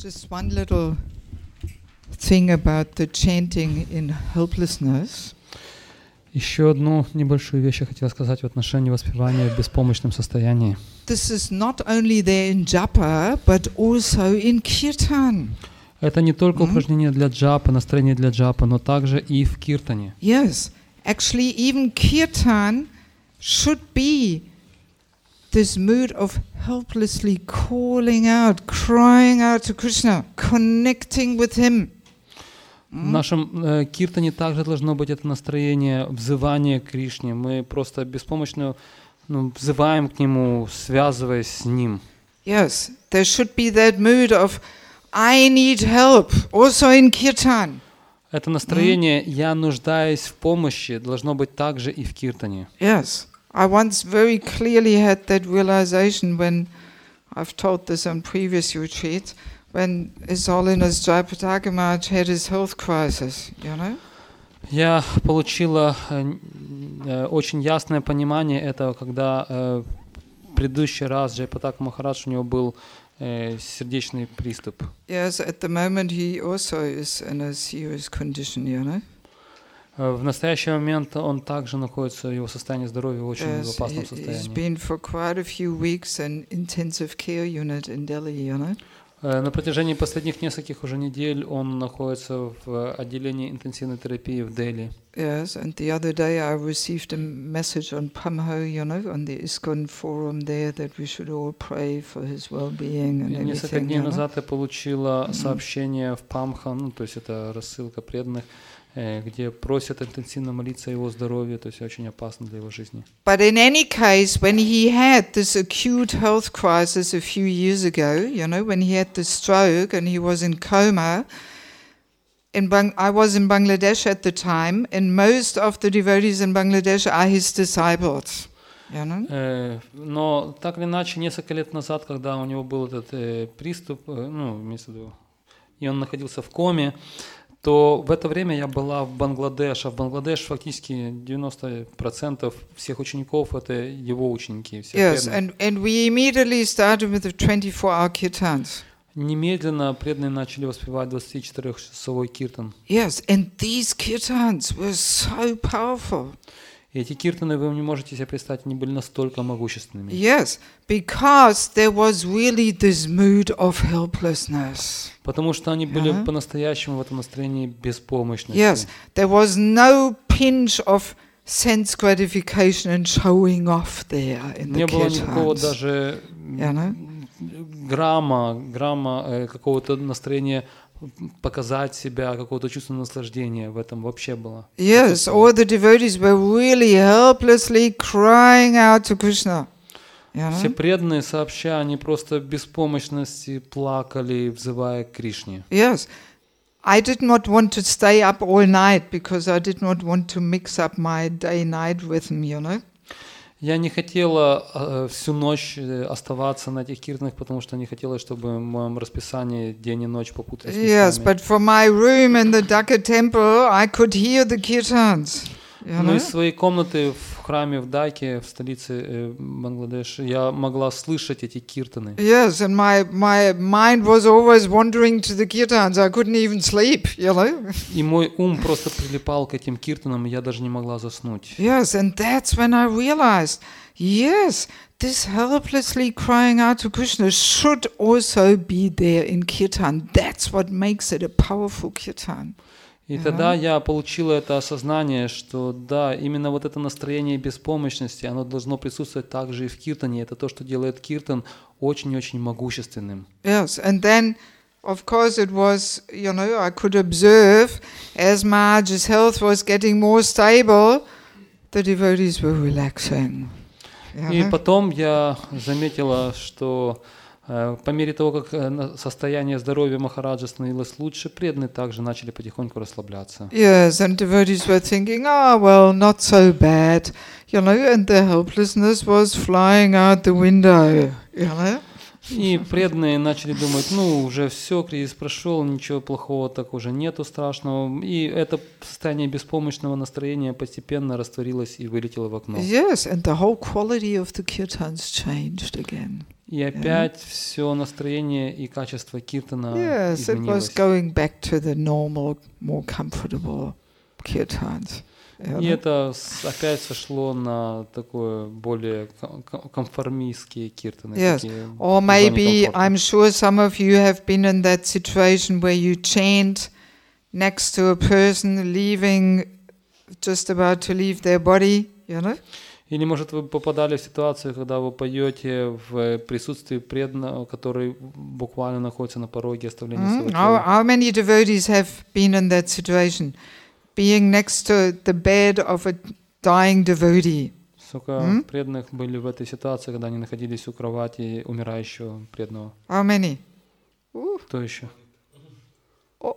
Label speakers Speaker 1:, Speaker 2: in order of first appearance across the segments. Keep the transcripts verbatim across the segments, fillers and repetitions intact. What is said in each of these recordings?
Speaker 1: Just one little thing about the chanting in helplessness.
Speaker 2: Еще одну небольшую вещь я хотел сказать в отношении воспевания в беспомощном состоянии.
Speaker 1: This is not only there in japa, but also in kirtan.
Speaker 2: Это не только
Speaker 1: Mm.
Speaker 2: упражнение для джапа, настроение для джапа, но также и в киртане.
Speaker 1: Yes, actually even kirtan should be this mood of helplessly calling out, crying out to Krishna, connecting with Him.
Speaker 2: В нашем э, киртане также должно быть это настроение взывания к Кришне. Мы просто беспомощно ну, взываем к Нему, связываясь с Ним.
Speaker 1: Yes, there should be that mood of I need help, also in kirtan.
Speaker 2: Это настроение «я нуждаюсь в помощи» должно быть также и в киртане.
Speaker 1: Yes, I once very clearly had that realization when I've told this on previous retreats, when His Holiness Jayapataka Maharaj had his health crisis, you know?
Speaker 2: Я получила э, э, очень ясное понимание этого, когда э, в предыдущий раз Джайапатака Махарадж, у него был э, сердечный приступ.
Speaker 1: Yes, at the moment he also is in a serious condition, you know?
Speaker 2: Э, в настоящий момент он также находится, его состояние здоровья очень в
Speaker 1: Yes,
Speaker 2: опасном
Speaker 1: he, he's
Speaker 2: состоянии.
Speaker 1: been for quite a few weeks in intensive care unit in Delhi, you know?
Speaker 2: Э, на протяжении последних нескольких уже недель он находится в отделении интенсивной терапии в Дели.
Speaker 1: Yes, and the other day I received a message on Pamho, you know, on the ISKCON forum there, that we should all pray for his well-being and
Speaker 2: И несколько
Speaker 1: everything,
Speaker 2: дней
Speaker 1: you know?
Speaker 2: назад я получила сообщение в Памха, ну, то есть это рассылка преданных, э, где просят интенсивно молиться о его здоровье, то есть очень опасно для его жизни.
Speaker 1: But in any case, when he had this acute health crisis a few years ago, you know, when he had the stroke and he was in coma, in Bang- I was in Bangladesh at the time, and most of the devotees in Bangladesh are his disciples, you know?
Speaker 2: Э, но так или иначе, несколько лет назад, когда у него был этот э, приступ, э, ну, имеется в виду, и он находился в коме, то в это время я была в Бангладеш, а в Бангладеш фактически девяносто процентов всех учеников — это его ученики. Все
Speaker 1: Yes,
Speaker 2: преданные.
Speaker 1: and, and we immediately started with the twenty-four hour kirtans.
Speaker 2: Немедленно преданные начали воспевать двадцатичетырёхчасовой киртан.
Speaker 1: Yes, and these kirtans were so powerful.
Speaker 2: И эти киртаны, вы не можете себе представить, они были настолько могущественными.
Speaker 1: Yes, because there was really this mood of helplessness.
Speaker 2: Потому что они были
Speaker 1: Ага.
Speaker 2: по-настоящему в этом настроении беспомощности.
Speaker 1: Yes, there was no pinch of sense gratification and showing off there in the
Speaker 2: Не было никакого
Speaker 1: kirtans.
Speaker 2: даже
Speaker 1: You know?
Speaker 2: грамма, грамма э, какого-то настроения показать себя, какого-то чувства наслаждения в этом вообще было.
Speaker 1: Yes, all the devotees were really helplessly crying out to Krishna. You
Speaker 2: Все
Speaker 1: know?
Speaker 2: преданные сообща, они просто в беспомощности плакали, взывая к Кришне.
Speaker 1: Yes. I did not want to stay up all night because I did not want to mix up my day-night rhythm, you know.
Speaker 2: Я не хотела э, всю ночь э, оставаться на этих киртанах, потому что не хотела, чтобы в моем расписании день и ночь попутались
Speaker 1: Yes,
Speaker 2: местами.
Speaker 1: but from my room in the Dhaka temple, I could hear the kirtans, you
Speaker 2: Но
Speaker 1: know.
Speaker 2: из своей комнаты в храме в Даке, в столице э, Бангладеша, я могла слышать эти киртаны.
Speaker 1: Yes, and my, my mind was always wandering to the kirtans. I couldn't even sleep, you know.
Speaker 2: И мой ум просто прилипал к этим киртанам, и я даже не могла заснуть.
Speaker 1: Yes, and that's when I realized, yes, this helplessly crying out to Krishna should also be there in kirtan. That's what makes it a powerful kirtan.
Speaker 2: И тогда я получила это осознание, что да, именно вот это настроение беспомощности, оно должно присутствовать также и в киртане. Это то, что делает киртан очень-очень могущественным.
Speaker 1: Yes, and then, of course, it was, you know, I could observe as Maharaj's health was getting more stable, the devotees were relaxing. You
Speaker 2: И
Speaker 1: know?
Speaker 2: потом я заметила, что э, по мере того, как э, на- состояние здоровья Махараджа становилось лучше, преданные также начали потихоньку расслабляться.
Speaker 1: Yes, and devotees were thinking, oh, well, not so bad, you know, and the helplessness was flying out the window, you know.
Speaker 2: И преданные начали думать, ну, уже все, кризис прошел, ничего плохого так уже нету страшного. И это состояние беспомощного настроения постепенно растворилось и вылетело в окно.
Speaker 1: Yes, and the whole quality of the kirtans changed again.
Speaker 2: И опять yeah. все настроение и качество киртана
Speaker 1: yes,
Speaker 2: изменилось.
Speaker 1: It was going back to the normal, more comfortable kirtans.
Speaker 2: И это опять сошло на такое более конформистские киртаны.
Speaker 1: Yes. Or maybe, I'm sure some of you have been in that situation where you chant next to a person leaving, just about to leave their body, you know?
Speaker 2: Или, может, вы попадали в ситуацию, когда вы поете в присутствии преданного, который буквально находится на пороге оставления
Speaker 1: mm.
Speaker 2: своего тела.
Speaker 1: How, how many devotees have been in that situation? Being next to the bed of a dying devotee.
Speaker 2: Сколько
Speaker 1: mm?
Speaker 2: преданных были в этой ситуации, когда они находились у кровати умирающего преданного?
Speaker 1: How many?
Speaker 2: Кто еще?
Speaker 1: Oh.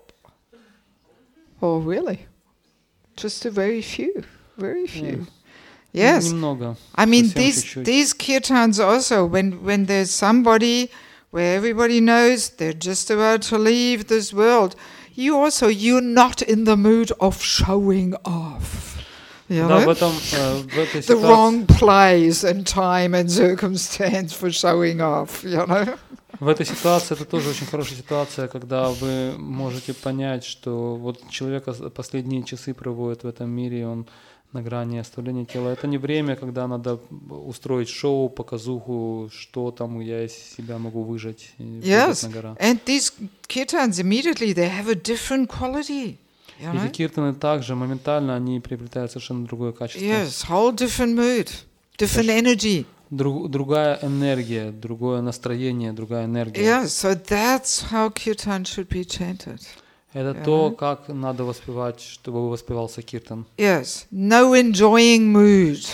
Speaker 1: oh, really? Just a very few. Very few.
Speaker 2: Yeah.
Speaker 1: Yes.
Speaker 2: Немного.
Speaker 1: I mean, these чуть-чуть. These kirtans also, when when there's somebody where everybody knows they're just about to leave this world, you also you're not in the mood of showing off. You
Speaker 2: да,
Speaker 1: know?
Speaker 2: в этом, э, в этой
Speaker 1: the
Speaker 2: ситуации...
Speaker 1: wrong place and time and circumstance for showing off. You know?
Speaker 2: В этой ситуации это тоже очень хорошая ситуация, когда вы можете понять, что вот человек последние часы проводит в этом мире, и он на грани оставления тела. Это не время, когда надо устроить шоу, показуху, что там я из себя могу выжать.
Speaker 1: Yes, and these kirtans immediately they have a different quality. You know?
Speaker 2: Эти киртаны также моментально они приобретают совершенно другое качество.
Speaker 1: Yes, whole different mood, different energy.
Speaker 2: Друг, другая энергия, другое настроение, другая энергия.
Speaker 1: Yeah, so that's how kirtan should be chanted.
Speaker 2: Это yeah. то, как надо воспевать, чтобы воспевался киртан.
Speaker 1: Yes, no enjoying mood.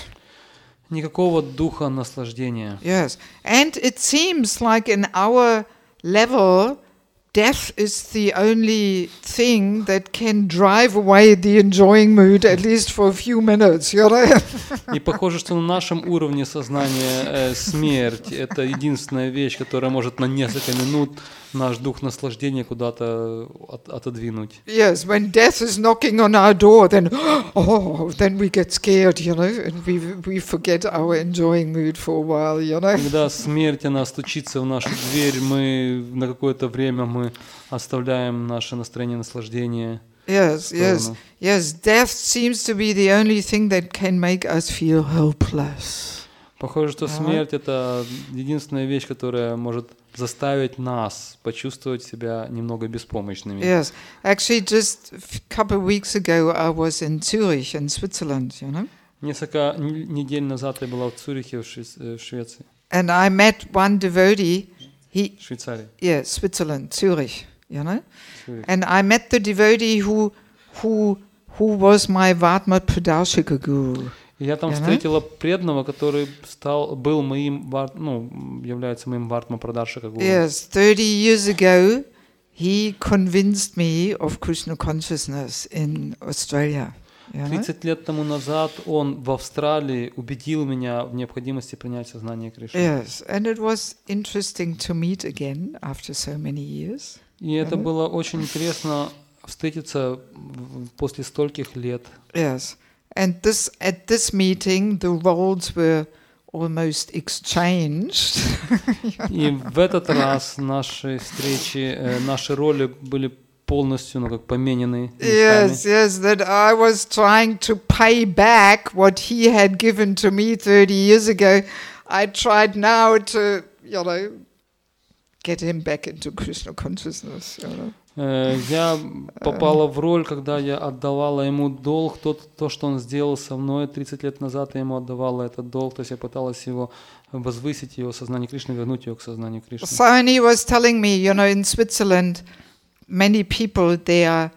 Speaker 2: Никакого духа наслаждения.
Speaker 1: Yes, and it seems like in our level, death is the only thing that can drive away the enjoying mood, at least for a few minutes, you know?
Speaker 2: И похоже, что на нашем уровне сознания э, смерть — это единственная вещь, которая может на несколько минут наш дух наслаждения куда-то от, отодвинуть.
Speaker 1: Yes, when death is knocking on our door, then oh, then we get scared, you know, and we we forget our enjoying mood for a while, you know.
Speaker 2: Когда смерть она стучится в нашу дверь, мы на какое-то время мы оставляем наше настроение наслаждения.
Speaker 1: Yes, yes, yes. Death seems to be the only thing that can make us feel helpless.
Speaker 2: Похоже, что смерть — это единственная вещь, которая может заставить нас почувствовать себя немного беспомощными.
Speaker 1: Yes, actually, just a couple of weeks ago, I was in Zurich, in Switzerland, you know.
Speaker 2: Несколько недель назад я была в Цюрихе, в, Швейц... в Швеции.
Speaker 1: And I met one devotee. He,
Speaker 2: Швейцария.
Speaker 1: Yeah, Switzerland, Zurich, you know. Zurich. And I met the devotee who, who, who was my Vatma Pradarshika guru.
Speaker 2: Я там встретила преданного, который стал, был моим, ну, является моим Вартма Прадаршика гуру.
Speaker 1: Yes, thirty years ago, he convinced me of Krishna consciousness in Australia.
Speaker 2: тридцать лет тому назад он в Австралии убедил меня в необходимости принять сознание Кришны.
Speaker 1: Yes, and it was interesting to meet again after so many years.
Speaker 2: И это было очень интересно встретиться после стольких лет.
Speaker 1: Yes. And this at this meeting, the roles were almost exchanged.
Speaker 2: И в этот раз наши встречи, наши роли были полностью, ну, как поменены.
Speaker 1: Yes, yes, that I was trying to pay back what he had given to me thirty years ago. I tried now to, you know, get him back into Krishna consciousness, you know.
Speaker 2: Я попала в роль, когда я отдавала ему долг, то, то, что он сделал со мной тридцать лет назад, я ему отдавала этот долг, то есть я пыталась его возвысить, его сознание Кришны, вернуть его к сознанию Кришны.
Speaker 1: So he was telling me, you know, in Switzerland, many people, they are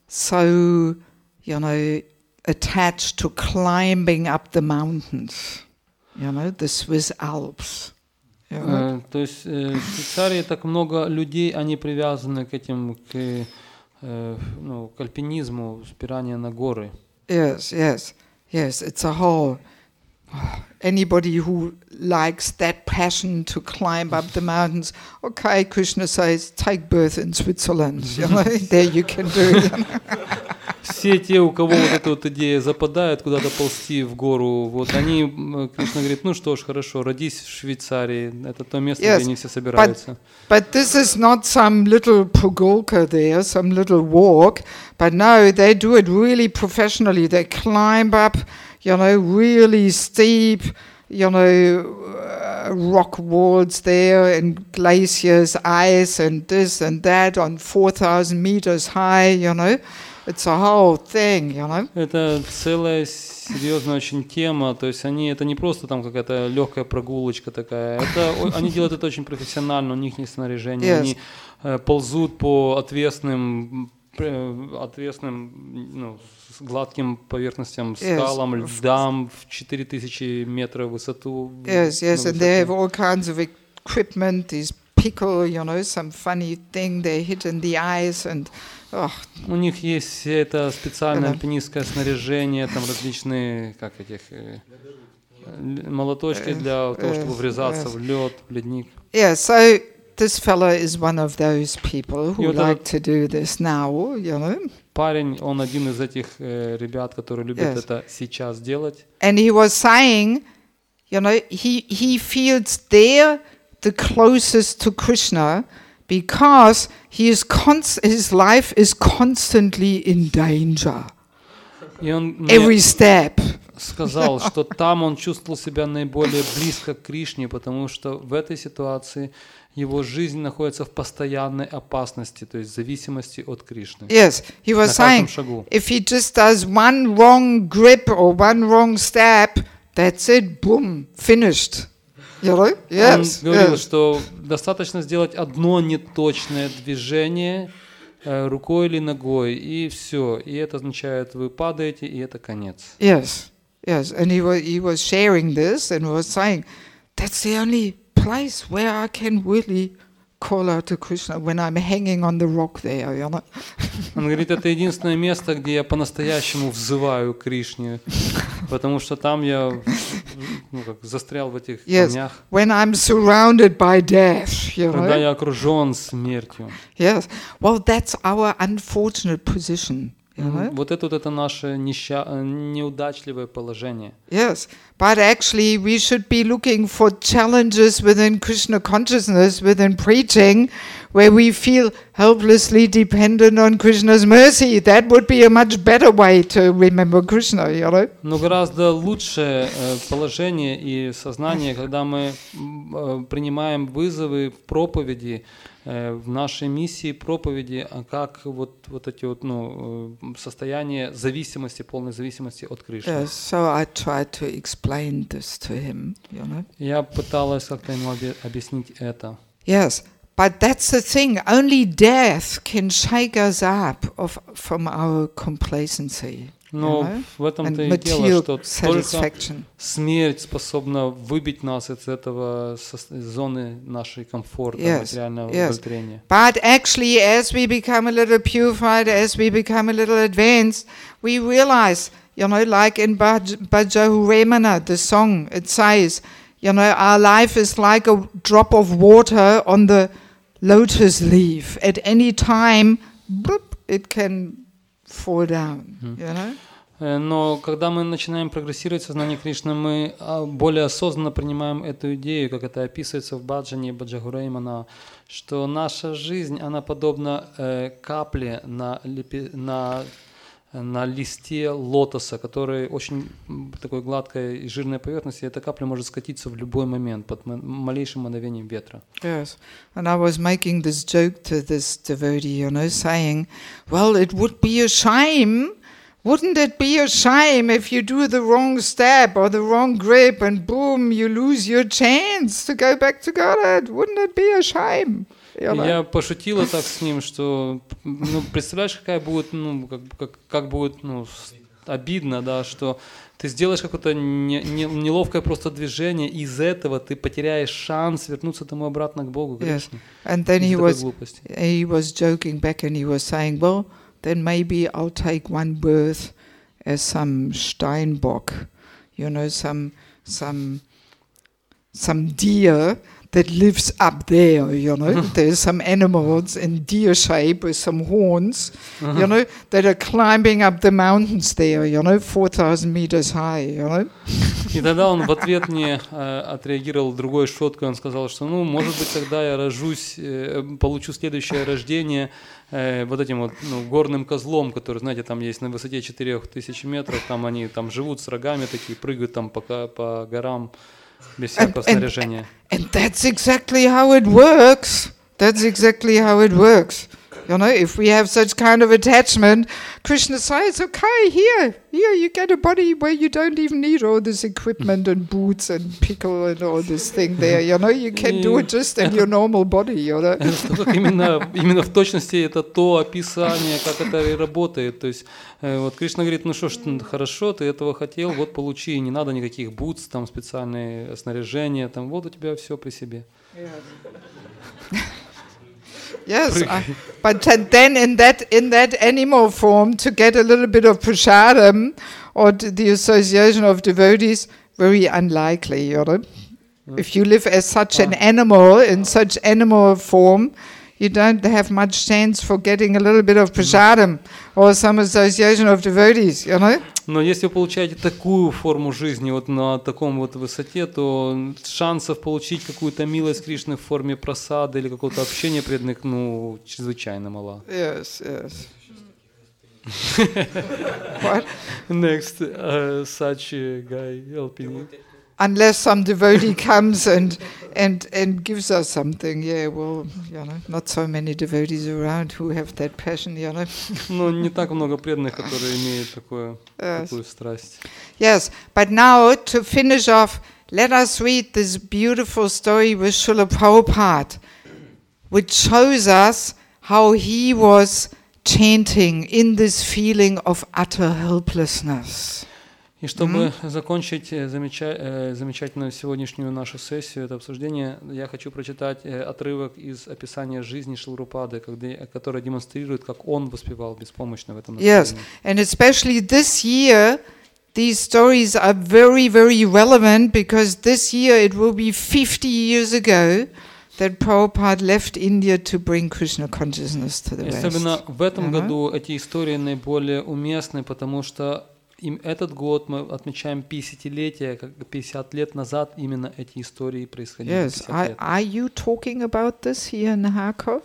Speaker 1: so, you know, attached to climbing up the mountains, you know, the Swiss Alps.
Speaker 2: Uh, то есть uh, в Швейцарии так много людей, они привязаны к этим, к, uh, ну, к альпинизму, спиранию на горы.
Speaker 1: Yes, yes, yes. It's a whole, Anybody who likes that passion to climb up the mountains, okay, Krishna says, take birth in Switzerland. You know, there you can do it. You know?
Speaker 2: Все те, у кого вот эта вот идея западает куда-то ползти в гору, вот они, Кришна говорит, ну что ж, хорошо, родись в Швейцарии, это то место,
Speaker 1: Yes,
Speaker 2: где они все собираются.
Speaker 1: But, but this is not some little Pogolka there, some little walk, but no, they do it really professionally. They climb up, you know, really steep, you know, uh, rock walls there and glaciers, ice and this and that on four thousand meters high, you know. It's a whole thing, you know.
Speaker 2: Это целая серьезная очень тема, то есть они, это не просто там какая-то легкая прогулочка такая, это, они делают это очень профессионально, у них есть снаряжение,
Speaker 1: Yes.
Speaker 2: они э, ползут по отвесным, э, отвесным, ну, с гладким поверхностям,
Speaker 1: Yes.
Speaker 2: скалам, льдам в четыре тысячи метров в высоту.
Speaker 1: Yes, yes,
Speaker 2: на
Speaker 1: and they have
Speaker 2: высоте.
Speaker 1: all kinds of equipment, these pickle, you know, some funny thing they hit in the ice and, oh.
Speaker 2: У них есть все это специальное
Speaker 1: Да.
Speaker 2: альпинистское снаряжение, там различные, как этих, э, л- молоточки для того, чтобы врезаться в лед, в ледник.
Speaker 1: Yeah, so this fella is one of those people who
Speaker 2: И вот
Speaker 1: like
Speaker 2: этот
Speaker 1: to do this now, you know.
Speaker 2: парень, он один из этих э, ребят, которые любят
Speaker 1: Yes.
Speaker 2: это сейчас делать.
Speaker 1: And he was saying, you know, he, he feels there the closest to Krishna because he is const- his life is constantly in danger.
Speaker 2: И он мне
Speaker 1: Every step.
Speaker 2: сказал, что там он чувствовал себя наиболее близко к Кришне, потому что в этой ситуации его жизнь находится в постоянной опасности, то есть зависимости от Кришны.
Speaker 1: Yes, he was
Speaker 2: На каждом
Speaker 1: saying,
Speaker 2: шагу.
Speaker 1: if he just does one wrong grip or one wrong step, that's it, boom, finished. You know? Yes,
Speaker 2: Он говорил,
Speaker 1: yes.
Speaker 2: что достаточно сделать одно неточное движение э, рукой или ногой, и все. И это означает, вы падаете, и это конец.
Speaker 1: Yes, yes, and he was he was sharing this and was saying, that's the only place where I can really call out to Krishna when I'm hanging on the rock there, you know.
Speaker 2: Он говорит, это единственное место, где я по-настоящему взываю к Кришне, потому что там я ну, как, застрял в этих
Speaker 1: Yes,
Speaker 2: камнях,
Speaker 1: when I'm surrounded by death, you
Speaker 2: когда
Speaker 1: know.
Speaker 2: я окружен смертью.
Speaker 1: Yes, well, that's our unfortunate position, you know.
Speaker 2: Вот это вот это наше неща... неудачливое положение.
Speaker 1: Yes, but actually we should be looking for challenges within Krishna consciousness, within preaching, where we feel helplessly dependent on Krishna's mercy. That would be a much better way to remember Krishna, you know.
Speaker 2: Но гораздо лучшее э, положение и сознание, когда мы м, э, принимаем вызовы в проповеди, э, в нашей миссии проповеди, а как вот, вот эти вот, ну, э, состояния зависимости, полной зависимости от Кришны.
Speaker 1: Yes, so I tried to explain this to him, you know.
Speaker 2: Я пыталась как-то ему обе- объяснить это.
Speaker 1: Yes, but that's the thing. Only death can shake us up of, from our complacency.
Speaker 2: Но
Speaker 1: you know,
Speaker 2: в этом-то
Speaker 1: and
Speaker 2: и дело,
Speaker 1: material
Speaker 2: что только
Speaker 1: satisfaction.
Speaker 2: смерть способна выбить нас из этого со- зоны нашей комфорта,
Speaker 1: Yes,
Speaker 2: материального
Speaker 1: yes.
Speaker 2: удовлетворения.
Speaker 1: But actually, as we become a little purified, as we become a little advanced, we realize, you know, like in Bhaj- Bhajahu Remana, the song, it says, you know, our life is like a drop of water on the lotus leaf. At any time, bloop, it can fall down, you know.
Speaker 2: Э, Но когда мы начинаем прогрессировать в сознании Кришны, мы а, более осознанно принимаем эту идею, как это описывается в Баджане Баджагуреймана, что наша жизнь, она подобна э, капле на, липи, на, на листе лотоса, который очень м, такой гладкой и жирной поверхности, и эта капля может скатиться в любой момент под м- малейшим мгновением ветра.
Speaker 1: Yes, and I was making this joke to this devotee, you know, saying, well, it would be a shame, wouldn't it be a shame if you do the wrong step or the wrong grip and boom, you lose your chance to go back to Godhead? Wouldn't it be a shame? You know?
Speaker 2: Я пошутила так с ним, что, ну, представляешь, какая будет, ну, как, как, как будет, ну, с- обидно, да, что ты сделаешь какое-то не, не- неловкое просто движение, и из этого ты потеряешь шанс вернуться домой обратно к Богу,
Speaker 1: Yes,
Speaker 2: Кришне.
Speaker 1: and then
Speaker 2: Из-за
Speaker 1: he
Speaker 2: такой
Speaker 1: was
Speaker 2: глупости.
Speaker 1: he was joking back and he was saying, well, then maybe I'll take one birth as some Steinbock, you know, some some some deer that lives up there, you know. There's some animals in deer shape with some horns, uh-huh. you know, that are climbing up the mountains there, you know, four thousand meters high, you know.
Speaker 2: И тогда он в ответ мне э, отреагировал другой шуткой, он сказал, что, ну, может быть, тогда я рожусь, э, получу следующее рождение э, вот этим вот, ну, горным козлом, который, знаете, там есть на высоте четырех тысяч метров, там они там живут с рогами такие, прыгают там по, по горам без всякого
Speaker 1: and,
Speaker 2: снаряжения.
Speaker 1: And, and that's exactly how it works. That's exactly how it works. You know, if we have such kind of attachment, Krishna says, okay, here, here, you get a body where you don't even need all this equipment and boots and pickle and all this thing there, you know, you can do it just in your normal body, you know.
Speaker 2: именно, именно в точности это то описание, как это и работает. То есть вот Кришна говорит, ну что ж, хорошо, ты этого хотел, вот получи, не надо никаких бутс, там специальные снаряжения, там вот у тебя все при себе.
Speaker 1: Yes, uh, but then in that in that animal form, to get a little bit of prasadam or the association of devotees, very unlikely, you know. Mm. If you live as such an animal, in such animal form, you don't have much chance for getting a little bit of prasadam or some association of devotees, you know.
Speaker 2: Но если вы получаете такую форму жизни вот на таком вот высоте, то шансов получить какую-то милость Кришны в форме прасады или какого-то общения преданных, ну, чрезвычайно мало.
Speaker 1: Yes, yes. What?
Speaker 2: Next, uh, such a guy helping you.
Speaker 1: Unless some devotee comes and and and gives us something, yeah, well, you know, not so many devotees around who have that passion, you know.
Speaker 2: Ну, не так много преданных, которые имеют такое,
Speaker 1: yes.
Speaker 2: такую страсть.
Speaker 1: Yes, but now to finish off, let us read this beautiful story with Srila Prabhupada, which shows us how he was chanting in this feeling of utter helplessness.
Speaker 2: И чтобы mm-hmm. закончить замеча- замечательную сегодняшнюю нашу сессию, это обсуждение, я хочу прочитать отрывок из описания жизни Шрилы Прабхупады, который демонстрирует, как он воспевал беспомощно в этом направлении.
Speaker 1: Yes, and especially this year, these stories are very, very relevant because this year it will be fifty years ago that Prabhupada left India to bring Krishna consciousness to the West.
Speaker 2: Особенно в этом
Speaker 1: uh-huh.
Speaker 2: году эти истории наиболее уместны, потому что им этот год мы отмечаем пятидесятилетие, как пятьдесят лет назад именно эти истории происходили.
Speaker 1: Yes, are, are you talking about this here in Kharkov?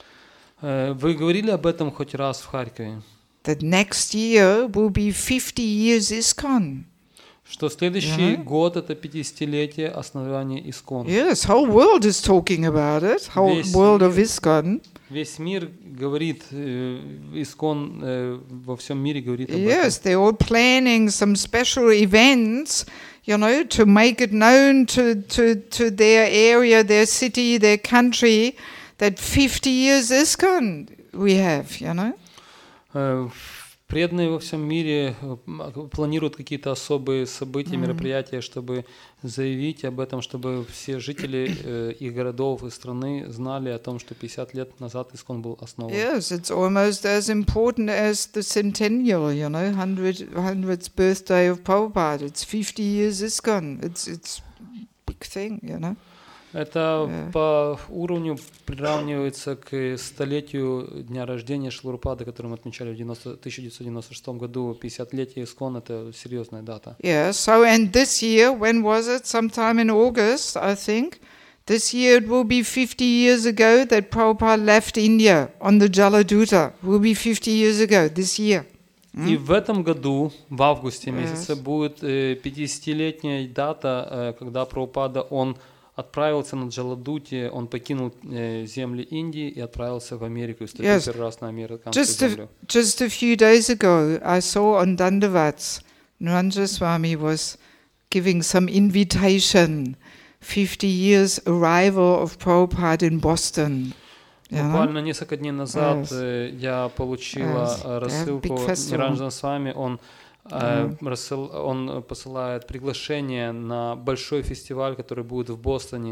Speaker 2: Вы говорили об этом хоть раз в Харькове?
Speaker 1: That next year will be fifty years ISKCON.
Speaker 2: Что следующий yeah. год это пятидесятилетие основания ИСКОН.
Speaker 1: Yes, whole world is talking about it. Whole Весь world of ISKCON.
Speaker 2: Весь мир говорит, ИСКОН э, во всем мире говорит об
Speaker 1: yes,
Speaker 2: этом.
Speaker 1: Yes, they're all planning some special events, you know, to make it known to, to, to their area, their city, their country, that fifty years ISKCON we have, you know. Uh,
Speaker 2: Преданные во всем мире планируют какие-то особые события, mm. мероприятия, чтобы заявить об этом, чтобы все жители э, их городов и страны знали о том, что пятьдесят лет назад ИСКОН был основан.
Speaker 1: Yes, it's almost as important as the centennial, you know, hundredth birthday of Prabhupada. It's fifty years ISKCON. It's it's big thing, you know.
Speaker 2: Это yeah. по уровню приравнивается к столетию дня рождения Шрилы Прабхупады, который мы отмечали в тысяча девятьсот девяносто шестом году. пятидесятилетие ИСКОН — это серьезная дата.
Speaker 1: Yeah, so and this year, when was it? Sometime in August, I think. This year it will be fifty years ago that Prabhupada left India on the Jaladuta. It will be fifty years ago, this year.
Speaker 2: Mm? И в этом году, в августе месяце, yes. будет э, пятидесятилетняя дата, э, когда Прабхупада, он отправился на Джаладуте, он покинул э, земли Индии и отправился в Америку, и вступил yes. первый раз на американскую
Speaker 1: just
Speaker 2: землю.
Speaker 1: A, just a few days ago, I saw on Dandavats, Naranja Swami was giving some invitation, fifty years arrival of Prabhupada in Boston.
Speaker 2: Буквально yeah. несколько дней назад yes. я получила yes. рассылку Ниранджана Свами, он Uh, рассыл, он посылает приглашение на большой фестиваль, который будет в Бостоне,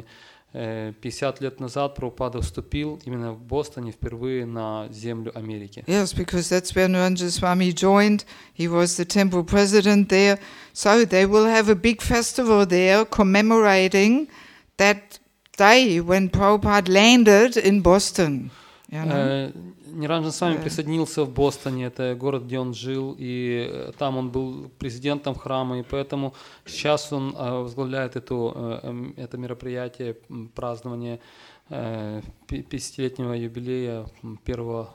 Speaker 2: пятьдесят лет назад Прабхупада вступил именно в Бостоне впервые на землю Америки.
Speaker 1: Yes, because that's where Narendra Swami joined. He was the temple president there. So they will have a big festival there commemorating that day when Prabhupada landed in Boston. You know?
Speaker 2: Ниранджан Свами yeah. присоединился в Бостоне, это город, где он жил, и там он был президентом храма, и поэтому сейчас он возглавляет эту, это мероприятие, празднование пятидесятилетнего юбилея первого,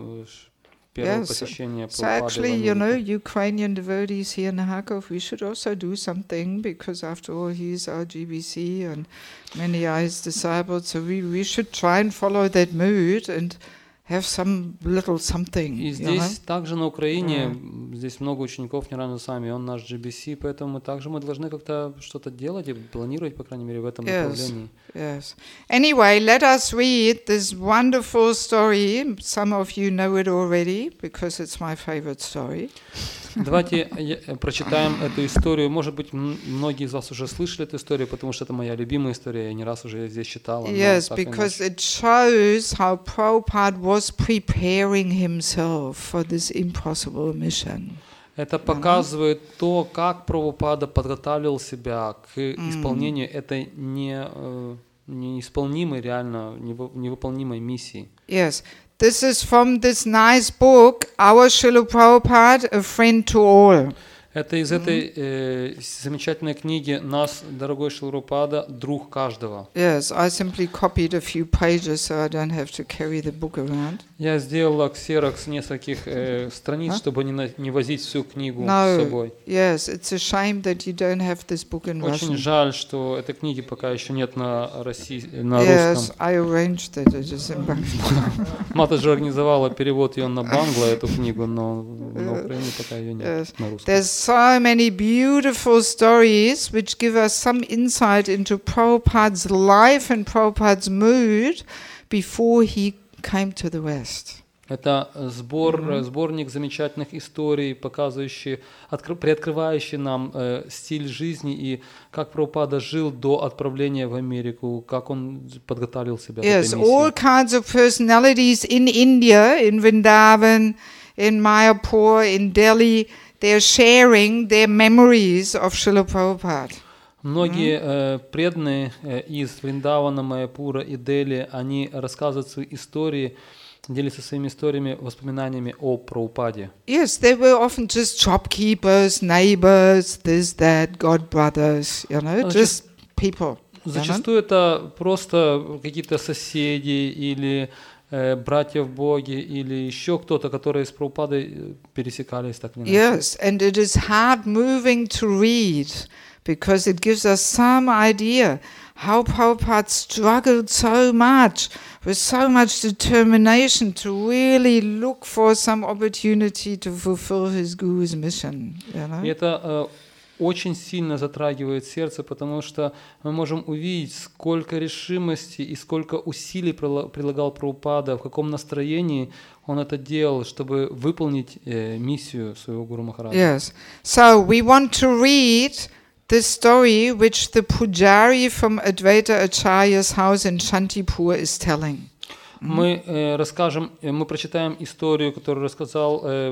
Speaker 2: первого
Speaker 1: yes.
Speaker 2: посещения
Speaker 1: so, so actually, you know, Ukrainian devotees here in Kharkov, we should also do something, because after all, he's our G B C and many are his disciples, so we, we should try and follow that mood and have some little something.
Speaker 2: И здесь
Speaker 1: know?
Speaker 2: также на Украине, yeah. здесь много учеников Ниранджана Свами, он наш G B C, поэтому мы также мы должны как-то что-то делать и планировать, по крайней мере, в этом
Speaker 1: yes.
Speaker 2: направлении.
Speaker 1: Yes. Anyway, let us read this wonderful story. Some of you know it already, because it's my favorite story.
Speaker 2: Давайте прочитаем эту историю. Может быть, многие из вас уже слышали эту историю, потому что это моя любимая история. Я не раз уже здесь читал.
Speaker 1: Yes, because it shows how Prabhupada was preparing himself for this impossible mission.
Speaker 2: Это показывает то, как Прабхупада подготавливал себя к исполнению этой не, неисполнимой, реально невыполнимой миссии.
Speaker 1: Yes. This is from this nice book, Our Srila Prabhupada, A Friend to All.
Speaker 2: Это из этой э, замечательной книги «Нас, дорогой Шрила Прабхупада, друг каждого».
Speaker 1: Yes, I simply copied a few pages, so I don't have to carry the book around.
Speaker 2: Я сделала ксерокс нескольких э, страниц, huh? чтобы не, на, не возить всю книгу
Speaker 1: no,
Speaker 2: с собой.
Speaker 1: Yes, it's a shame that you don't have this book in
Speaker 2: Очень
Speaker 1: Russian.
Speaker 2: жаль, что этой книги пока еще нет на, России, на
Speaker 1: yes,
Speaker 2: русском.
Speaker 1: I arranged it. It is in Bangla.
Speaker 2: Мата организовала перевод ее на бангла, эту книгу, но на Украине пока ее нет
Speaker 1: yes.
Speaker 2: на русском.
Speaker 1: There's so many beautiful stories which give us some insight into Prabhupada's life and Prabhupada's mood before he came to the West.
Speaker 2: Это сбор, mm-hmm. сборник замечательных историй, показывающий, откры, приоткрывающий нам э, стиль жизни и как Прабхупада жил до отправления в Америку, как он подготовил себя
Speaker 1: yes,
Speaker 2: к этой миссии.
Speaker 1: All kinds of personalities in India, in Vrindavan, in Mayapur, in Delhi, they're sharing their memories of Srila Prabhupada.
Speaker 2: Многие э, преданные э, из Вриндавана, Майяпура и Дели, они рассказывают свои истории, делятся своими историями, воспоминаниями о Прабхупаде.
Speaker 1: Yes, they were often just shopkeepers, neighbors, this, that, god brothers, you know, just people.
Speaker 2: Зачастую это просто какие-то соседи или э, братья в Боге или еще кто-то, которые с Прабхупадой пересекались так или иначе.
Speaker 1: Yes, and it is hard moving to read because it gives us some idea how Prabhupada struggled so much with so much determination to really look for some opportunity to fulfill his Guru's mission. You know?
Speaker 2: И это э, очень сильно затрагивает сердце, потому что мы можем увидеть, сколько решимости и сколько усилий прилагал Прабхупада, в каком настроении он это делал, чтобы выполнить э, миссию своего Гуру Махараджа.
Speaker 1: Yes. So we want to read the story which the Pujari from Advaita Acharya's house in Shantipur is telling.
Speaker 2: Мы э, расскажем, мы прочитаем историю, которую рассказал э,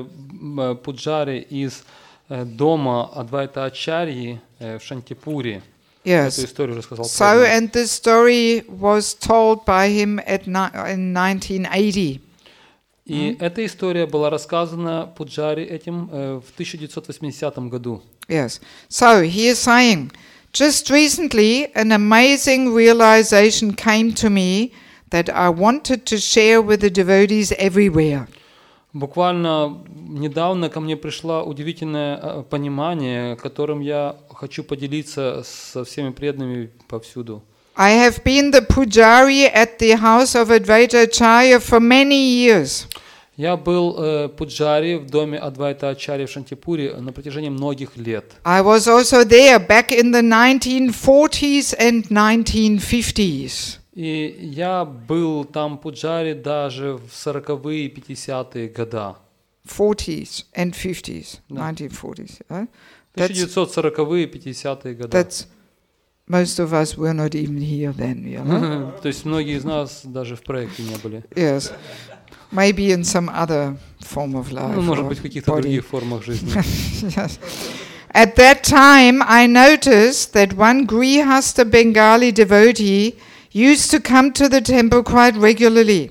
Speaker 2: Пуджари из э, дома Адвайта Ачарьи э, в Шантипуре.
Speaker 1: Yes.
Speaker 2: Эту историю рассказал.
Speaker 1: So, and this story was told by him at ni- in nineteen eighty.
Speaker 2: И mm-hmm. эта история была рассказана Пуджари этим э, в тысяча девятьсот восьмидесятом году.
Speaker 1: Yes. So he is saying, just recently an amazing realization came to me that I wanted to share with the devotees everywhere.
Speaker 2: Буквально недавно ко мне пришло удивительное понимание, которым я хочу поделиться со всеми преданными повсюду.
Speaker 1: I have been the Pujari at the house of Advaita Acharya for many years.
Speaker 2: Я был э, пуджари в доме Адвайта Ачарьи в Шантипуре на протяжении многих лет.
Speaker 1: I was also there back in the nineteen forties and nineteen fifties.
Speaker 2: И я был там пуджари даже в сороковые и пятидесятые года.
Speaker 1: forties and fifties,
Speaker 2: да.
Speaker 1: nineteen forties. Huh?
Speaker 2: тысяча девятьсот сороковые и пятидесятые года.
Speaker 1: That's most of us were not even here then, you know.
Speaker 2: То есть многие из нас даже в проекте не были.
Speaker 1: Yes. Maybe in some other form of life.
Speaker 2: Ну, может
Speaker 1: or
Speaker 2: быть, в каких-то
Speaker 1: body.
Speaker 2: других формах жизни.
Speaker 1: Yes. At that time, I noticed that one Grihasta Bengali devotee used to come to the temple quite regularly.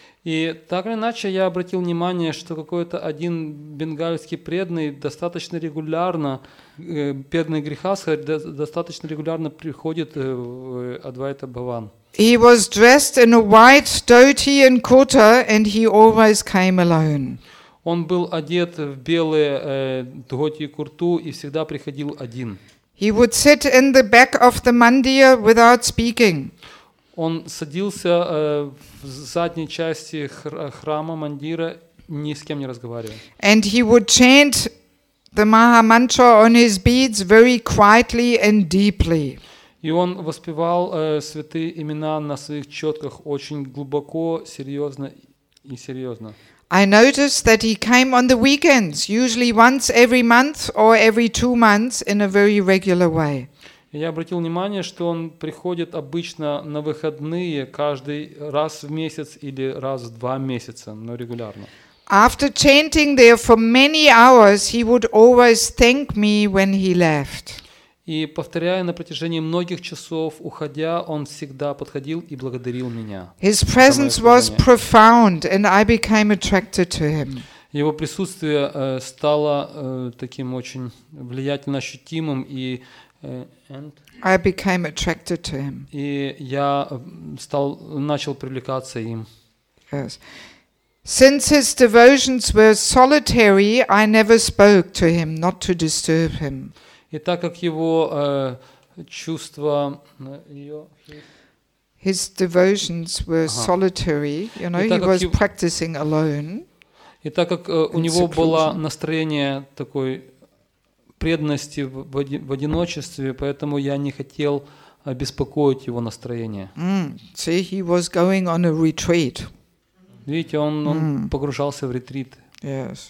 Speaker 2: И так или иначе я обратил внимание, что какой-то один бенгальский преданный достаточно регулярно, э, преданный Грихастха достаточно регулярно приходит в Адвайта Бхаван.
Speaker 1: He was dressed in a white dhoti and kurta, and he always came alone.
Speaker 2: Он был одет в белые э, дхоти и курту и всегда приходил один.
Speaker 1: He would sit in the back of the mandir without speaking.
Speaker 2: Он садился э, в задней части хр- храма, мандира, ни с кем не разговаривая.
Speaker 1: And he would chant the Maha Mantra on his beads very quietly and deeply.
Speaker 2: И он воспевал э, святые имена на своих четках очень глубоко, серьезно и серьезно.
Speaker 1: I noticed that he came on the weekends, usually once every month or every two months in a very regular way.
Speaker 2: Я обратил внимание, что он приходит обычно на выходные каждый раз в месяц или раз в два месяца, но регулярно.
Speaker 1: After chanting there for many hours, he would always thank me when he left.
Speaker 2: И повторяя на протяжении многих часов, уходя, он всегда подходил и благодарил меня.
Speaker 1: His presence was profound, and I became attracted to him.
Speaker 2: Его присутствие э, стало э, таким очень влиятельно ощутимым, и э, and,
Speaker 1: I became attracted to him.
Speaker 2: и я стал, начал привлекаться им.
Speaker 1: Yes. Since his devotions were solitary, I never spoke to him, not to disturb him.
Speaker 2: И так как его э, чувства, э, ее,
Speaker 1: His devotions were
Speaker 2: Ага.
Speaker 1: solitary, you know,
Speaker 2: И
Speaker 1: he
Speaker 2: так как
Speaker 1: was
Speaker 2: ев-
Speaker 1: practicing alone.
Speaker 2: и так как э, у
Speaker 1: In
Speaker 2: него было
Speaker 1: seclusion.
Speaker 2: настроение такой преданности в, в, оди- в одиночестве, поэтому я не хотел э, беспокоить его настроение.
Speaker 1: Mm. See, he was going on a retreat.
Speaker 2: Видите, он, он
Speaker 1: М.
Speaker 2: погружался в ретрит.
Speaker 1: Yes,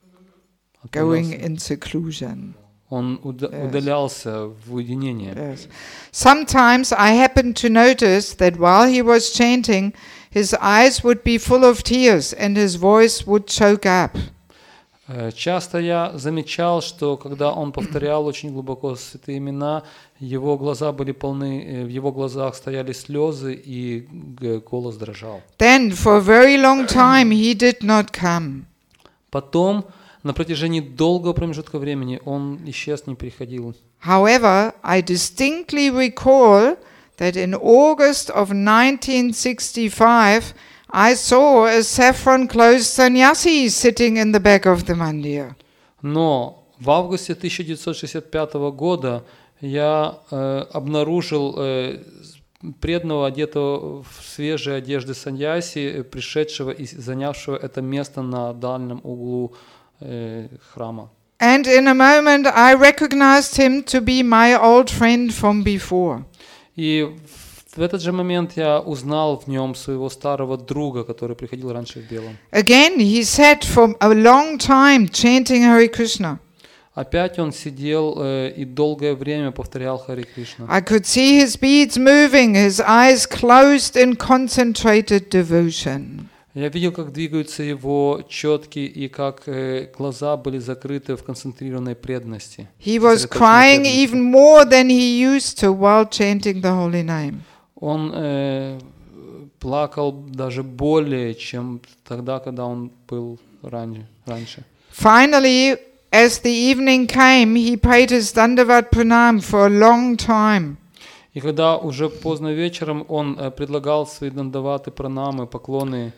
Speaker 1: going
Speaker 2: отправлялся.
Speaker 1: in seclusion.
Speaker 2: Он уда-
Speaker 1: Yes.
Speaker 2: удалялся в уединение.
Speaker 1: Yes. Sometimes I happened to notice that while he was chanting, his eyes would be full of tears and his voice would choke up.
Speaker 2: Э, Часто я замечал, что когда он повторял очень глубоко святые имена, его глаза были полны, э, в его глазах стояли слезы и г- голос дрожал.
Speaker 1: Then, for a very long time, he did not come.
Speaker 2: Потом, на протяжении долгого промежутка времени, он исчез, не приходил.
Speaker 1: However, I distinctly recall that in August of nineteen sixty-five, I saw a saffron-clothed sannyasi sitting in the back of the mandir.
Speaker 2: Но в августе тысяча девятьсот шестьдесят пятого года я э, обнаружил э, преданного, одетого в свежие одежды саньяси, э, пришедшего и занявшего это место на дальнем углу э, храма.
Speaker 1: And in a moment, I recognized him to be my old friend from before.
Speaker 2: И в этот же момент я узнал в нем своего старого друга, который приходил раньше в белом.
Speaker 1: Again, he sat for a long time chanting Hare Krishna.
Speaker 2: Опять он сидел э, и долгое время повторял Харе Кришна.
Speaker 1: I could see his beads moving, his eyes closed in concentrated devotion.
Speaker 2: Я видел, как двигаются его четки и как э, глаза были закрыты в концентрированной преданности.
Speaker 1: He was
Speaker 2: Сосредоточенной
Speaker 1: crying
Speaker 2: преданности.
Speaker 1: even more than he used to while chanting the holy name.
Speaker 2: Он э, плакал даже более, чем тогда, когда он был ранее, раньше.
Speaker 1: Finally, as the evening came, he paid his Dandavat Pranam for a long time.
Speaker 2: И когда уже поздно вечером он э, предлагал свои дандаваты, пранамы, поклоны,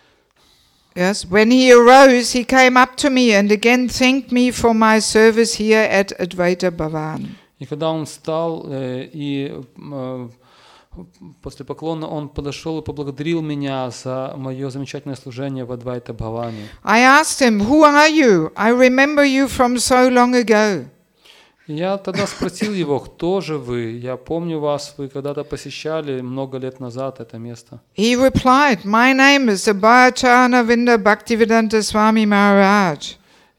Speaker 1: Yes, when he arose, he came up to me and again thanked me for my service here at Advaita Bhavan.
Speaker 2: и когда он встал э, и э, после поклона он подошел и поблагодарил меня за мое замечательное служение в Адвайта Бхаване.
Speaker 1: I asked him, "Who are you? I remember you from so long ago."
Speaker 2: И я тогда спросил его, кто же вы? Я помню вас, вы когда-то посещали много лет назад это место.
Speaker 1: He replied, "My name is Abhayacharana Vinda Bhaktivedanta Swami Maharaj."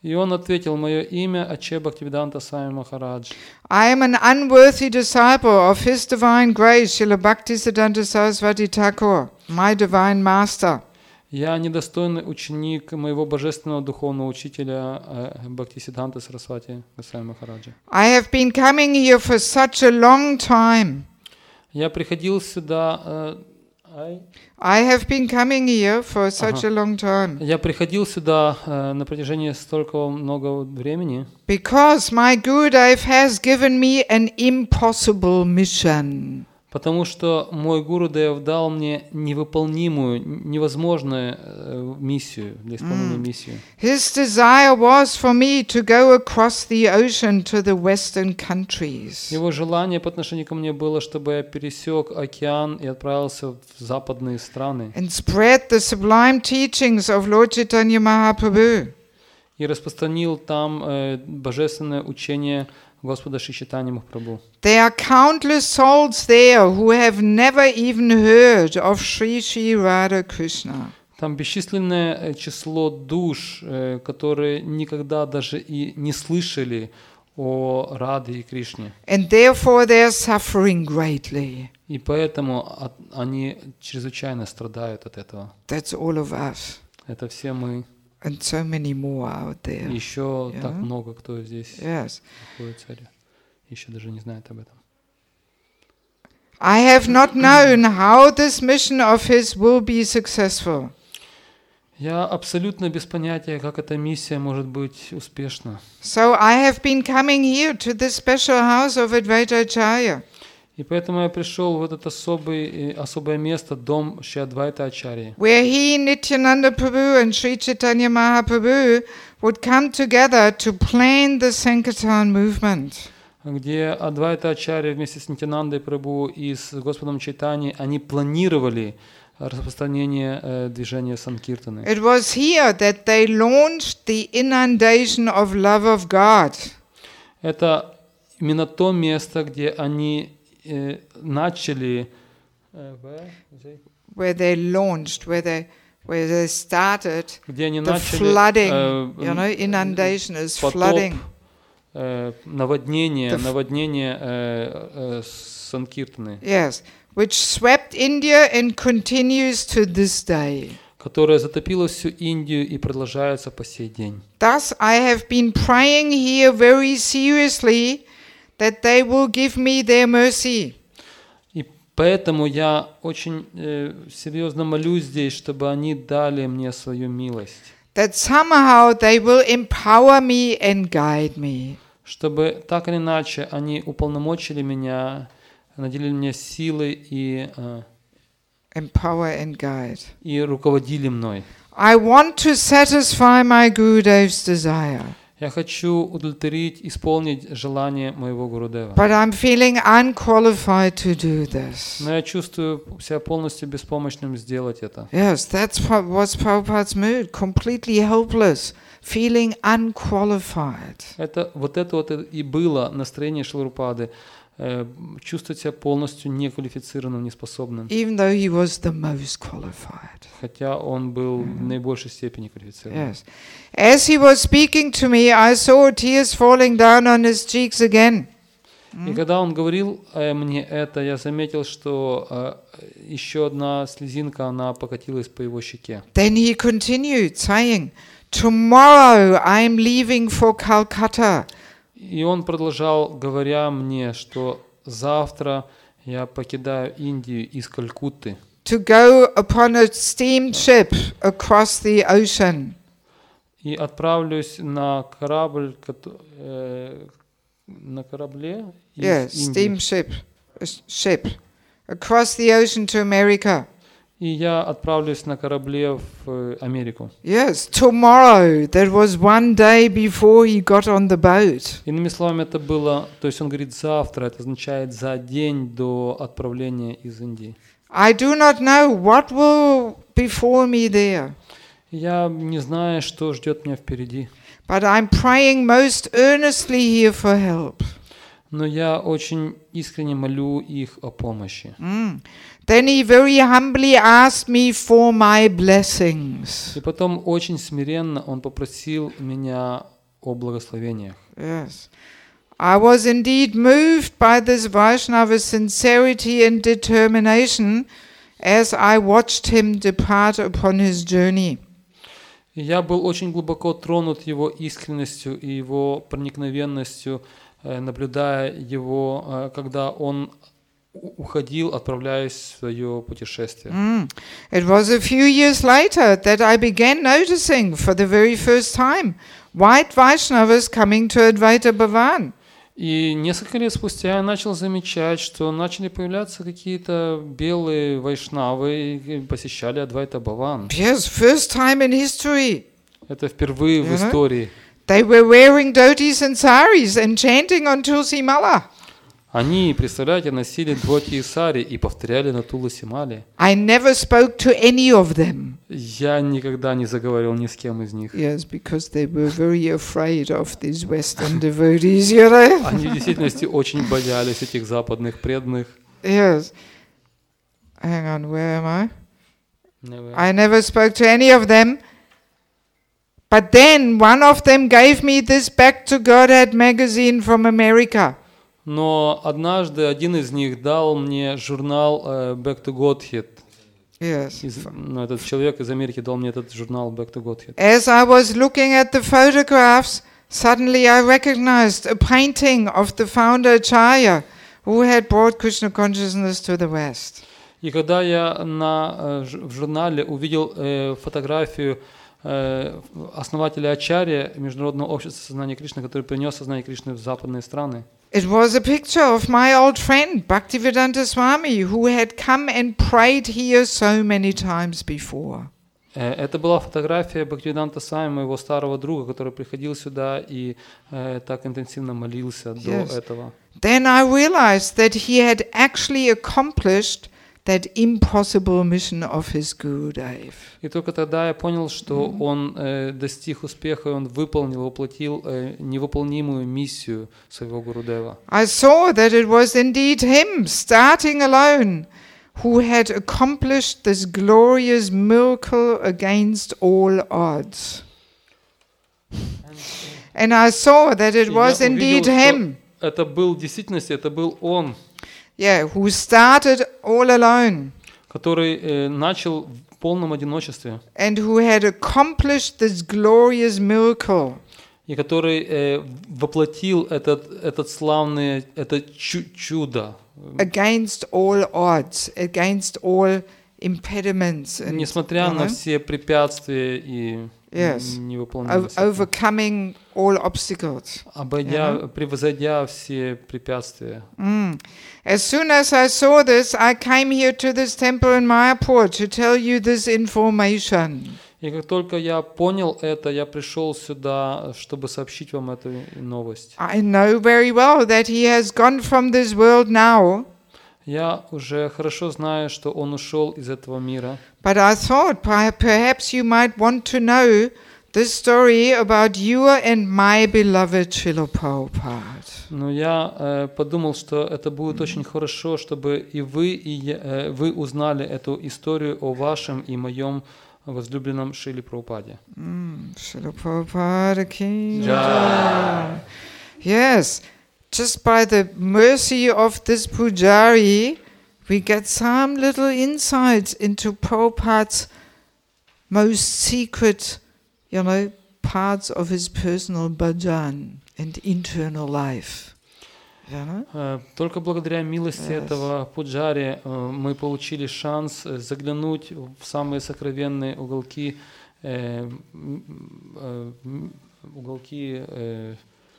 Speaker 2: И он ответил: мое имя Аче Бхактивиданта Свами Махарадж.
Speaker 1: I am an unworthy disciple of His Divine Grace, Srila Bhaktisiddhanta Saraswati Thakur, my Divine Master.
Speaker 2: Я недостойный ученик моего божественного духовного учителя э, Бхактисиддханты Сарасвати Госвами Махараджа.
Speaker 1: I have been coming here for such a long time.
Speaker 2: Я приходил сюда. Э, I...
Speaker 1: I have been coming here for such
Speaker 2: Ага.
Speaker 1: a long time
Speaker 2: Я приходил сюда э, на протяжении столько много времени,
Speaker 1: because my Gurudev has given me an impossible mission.
Speaker 2: потому что мой Гурудев дал мне невыполнимую, невозможную э, миссию, для исполнения миссии.
Speaker 1: His desire was for me to go across the ocean to the Western countries.
Speaker 2: Его желание по отношению ко мне было, чтобы я пересек океан и отправился в западные страны
Speaker 1: And spread the sublime teachings of Lord Chaitanya Mahaprabhu.
Speaker 2: и распространил там э, божественное учение Господа Шри Чайтаньи Махапрабху.
Speaker 1: There are countless souls there who have never even heard of Sri Sri Radha Krishna.
Speaker 2: Там бесчисленное э, число душ, э, которые никогда даже и не слышали о Раде и Кришне.
Speaker 1: And therefore they are suffering greatly.
Speaker 2: И поэтому от- они чрезвычайно страдают от этого.
Speaker 1: That's all of us.
Speaker 2: Это все мы.
Speaker 1: And so many more out there.
Speaker 2: Еще
Speaker 1: Yeah.
Speaker 2: так много кто здесь
Speaker 1: Yes.
Speaker 2: находится, еще даже не знает об этом.
Speaker 1: I have not known how this mission of his will be successful.
Speaker 2: Я абсолютно без понятия, как эта миссия может быть успешна.
Speaker 1: So I have been coming here to this special house of Advaita Acharya.
Speaker 2: И поэтому я пришел в этот особый, э, особое место, дом Шри Адвайта Ачарьи,
Speaker 1: Where he, Nityananda Prabhu and Sri Chaitanya Mahaprabhu would come together to plan the Sankirtan movement.
Speaker 2: где Адвайта Ачарья вместе с Нитянандой Прабху и с Господом Чайтаньей, они планировали распространение э, движения Санкиртаны.
Speaker 1: It was here that they launched the inundation of love of God.
Speaker 2: Это именно то место, где они э, начали, э, where?
Speaker 1: Where they launched, where they where they started
Speaker 2: где они
Speaker 1: the
Speaker 2: начали
Speaker 1: flooding.
Speaker 2: э,
Speaker 1: You know, inundation is
Speaker 2: потоп,
Speaker 1: flooding.
Speaker 2: э, наводнение,
Speaker 1: The f-
Speaker 2: наводнение э, э, Санкиртаны,
Speaker 1: Yes, which swept India and continues to this day.
Speaker 2: которое затопило всю Индию и продолжается по сей день.
Speaker 1: Thus, I have been praying here very seriously that they will give me their mercy.
Speaker 2: И поэтому я очень э, серьезно молюсь здесь, чтобы они дали мне свою милость,
Speaker 1: That somehow they will empower me and guide me.
Speaker 2: чтобы так или иначе они уполномочили меня, наделили меня силой и, э,
Speaker 1: Empower and guide.
Speaker 2: и руководили мной.
Speaker 1: I want to satisfy my Gurudev's desire,
Speaker 2: Я хочу удовлетворить, исполнить желание моего Гурудева.
Speaker 1: but I'm feeling unqualified to do this.
Speaker 2: Но я чувствую себя полностью беспомощным сделать это.
Speaker 1: Yes, that's what was Prabhupada's mood, completely helpless, feeling unqualified.
Speaker 2: Это, вот это вот и было настроение Шилрупады, э, чувствовать себя полностью неквалифицированным, неспособным,
Speaker 1: Even though he was the most qualified.
Speaker 2: хотя он был в наибольшей степени квалифицирован.
Speaker 1: Yes. As he was speaking to me, I saw tears falling down on his cheeks again.
Speaker 2: И когда он говорил э, мне это, я заметил, что э, еще одна слезинка, она покатилась по его щеке.
Speaker 1: Then he continued saying, "Tomorrow I am leaving for Calcutta.
Speaker 2: И он продолжал, говоря мне, что завтра я покидаю Индию из Калькутты,
Speaker 1: To go upon a steamship across the ocean."
Speaker 2: и отправлюсь на корабль, кото- э, на корабле из
Speaker 1: Yes,
Speaker 2: Индии.
Speaker 1: steamship, a s- ship, across the ocean to America.
Speaker 2: И я отправлюсь на корабле в э, Америку.
Speaker 1: Yes, tomorrow. That was one day before he got on the boat.
Speaker 2: Иными словами, это было, то есть он говорит завтра, это означает за день до отправления из Индии.
Speaker 1: I do not know what will befall me there,
Speaker 2: Я не знаю, что ждет меня впереди,
Speaker 1: but I'm praying most earnestly here for help.
Speaker 2: но я очень искренне молю их о помощи.
Speaker 1: Mm. Then he very humbly asked me for my blessings.
Speaker 2: И потом очень смиренно он попросил меня о благословениях.
Speaker 1: Yes. I was indeed moved by this Vaishnava's sincerity and determination as I watched him depart upon his journey.
Speaker 2: И я был очень глубоко тронут его искренностью и его проникновенностью, э, наблюдая его, э, когда он у- уходил, отправляясь в свое путешествие.
Speaker 1: Mm. It was a few years later that I began noticing for the very first time white Vaishnavas coming to Advaita Bhavan.
Speaker 2: И несколько лет спустя я начал замечать, что начали появляться какие-то белые вайшнавы и посещали Адвайта Бхаван.
Speaker 1: Yes, first time in history.
Speaker 2: Это впервые в
Speaker 1: Ага.
Speaker 2: истории.
Speaker 1: They were wearing dhotis and saris and chanting on Tulsi Mala.
Speaker 2: Они, представляете, носили дхоти и сари и повторяли на Туласи Мале.
Speaker 1: I never spoke to any of them.
Speaker 2: Я никогда не заговорил ни с кем из них.
Speaker 1: Yes, because they were very afraid of these Western devotees, you know.
Speaker 2: Они в действительности очень боялись этих западных преданных.
Speaker 1: Yes. Hang on, where am I? I never spoke to any of them. But then one of them gave me this Back to Godhead magazine from America.
Speaker 2: Но однажды один из них дал мне журнал э, Back to Godhead.
Speaker 1: Yes.
Speaker 2: Из- ну, этот человек из Америки дал мне этот журнал Back to Godhead.
Speaker 1: As I was looking at the photographs, suddenly I recognized a painting of the founder Acharya, who had brought Krishna consciousness to the West.
Speaker 2: И когда я на, э, ж- в журнале увидел э, фотографию э, основателя Ачарья, Международного общества сознания Кришны, который принес сознание Кришны в западные страны,
Speaker 1: It was a picture of my old friend Bhaktivedanta Swami, who had come and prayed here so many times before.
Speaker 2: Э, это была фотография Бхактивиданта Свами, моего старого друга, который приходил сюда и э, так интенсивно молился
Speaker 1: Yes.
Speaker 2: до этого.
Speaker 1: Then I realized that he had actually accomplished that impossible mission of his Gurudev.
Speaker 2: И только тогда я понял, что он э, достиг успеха, и он выполнил, воплотил э, невыполнимую миссию своего Гурудева.
Speaker 1: I saw that it was indeed him, starting alone, who had accomplished this glorious miracle against all odds. And I saw that it
Speaker 2: И
Speaker 1: was
Speaker 2: я
Speaker 1: indeed
Speaker 2: увидел,
Speaker 1: him,
Speaker 2: что это был в действительности, это был он,
Speaker 1: yeah, who started all alone
Speaker 2: который э, начал в полном одиночестве,
Speaker 1: and who had accomplished this glorious miracle.
Speaker 2: и который э, воплотил этот, этот славный, это чу- чудо,
Speaker 1: Against all odds, against all impediments, and
Speaker 2: несмотря
Speaker 1: you
Speaker 2: на
Speaker 1: know,
Speaker 2: все препятствия и
Speaker 1: Yes.
Speaker 2: невыполнимость,
Speaker 1: o- overcoming all obstacles.
Speaker 2: обойдя, превозойдя все препятствия.
Speaker 1: Mm. As soon as I saw this, I came here to this temple in Mayapur to tell you this information.
Speaker 2: И как только я понял это, я пришел сюда, чтобы сообщить вам эту новость.
Speaker 1: I know very well that he has gone from this world now,
Speaker 2: Я уже хорошо знаю, что он ушел из этого мира.
Speaker 1: but I thought per- perhaps you might want to know this story about you and my beloved Srila Prabhupada.
Speaker 2: Но я э, подумал, что это будет очень хорошо, чтобы и вы, и я- э, вы узнали эту историю о вашем и моем возлюбленном Шриле Прабхупаде.
Speaker 1: Mm, Srila Prabhupada ki
Speaker 2: Jai.
Speaker 1: jai. Yes, just by the mercy of this pujari, we get some little insights into Prabhupada's most secret, you know, parts of his personal bhajan and internal life. You know?
Speaker 2: Э, Только благодаря милости
Speaker 1: Yes.
Speaker 2: этого пуджари э, мы получили шанс э, заглянуть в самые сокровенные уголки, э, м, э, м, уголки э,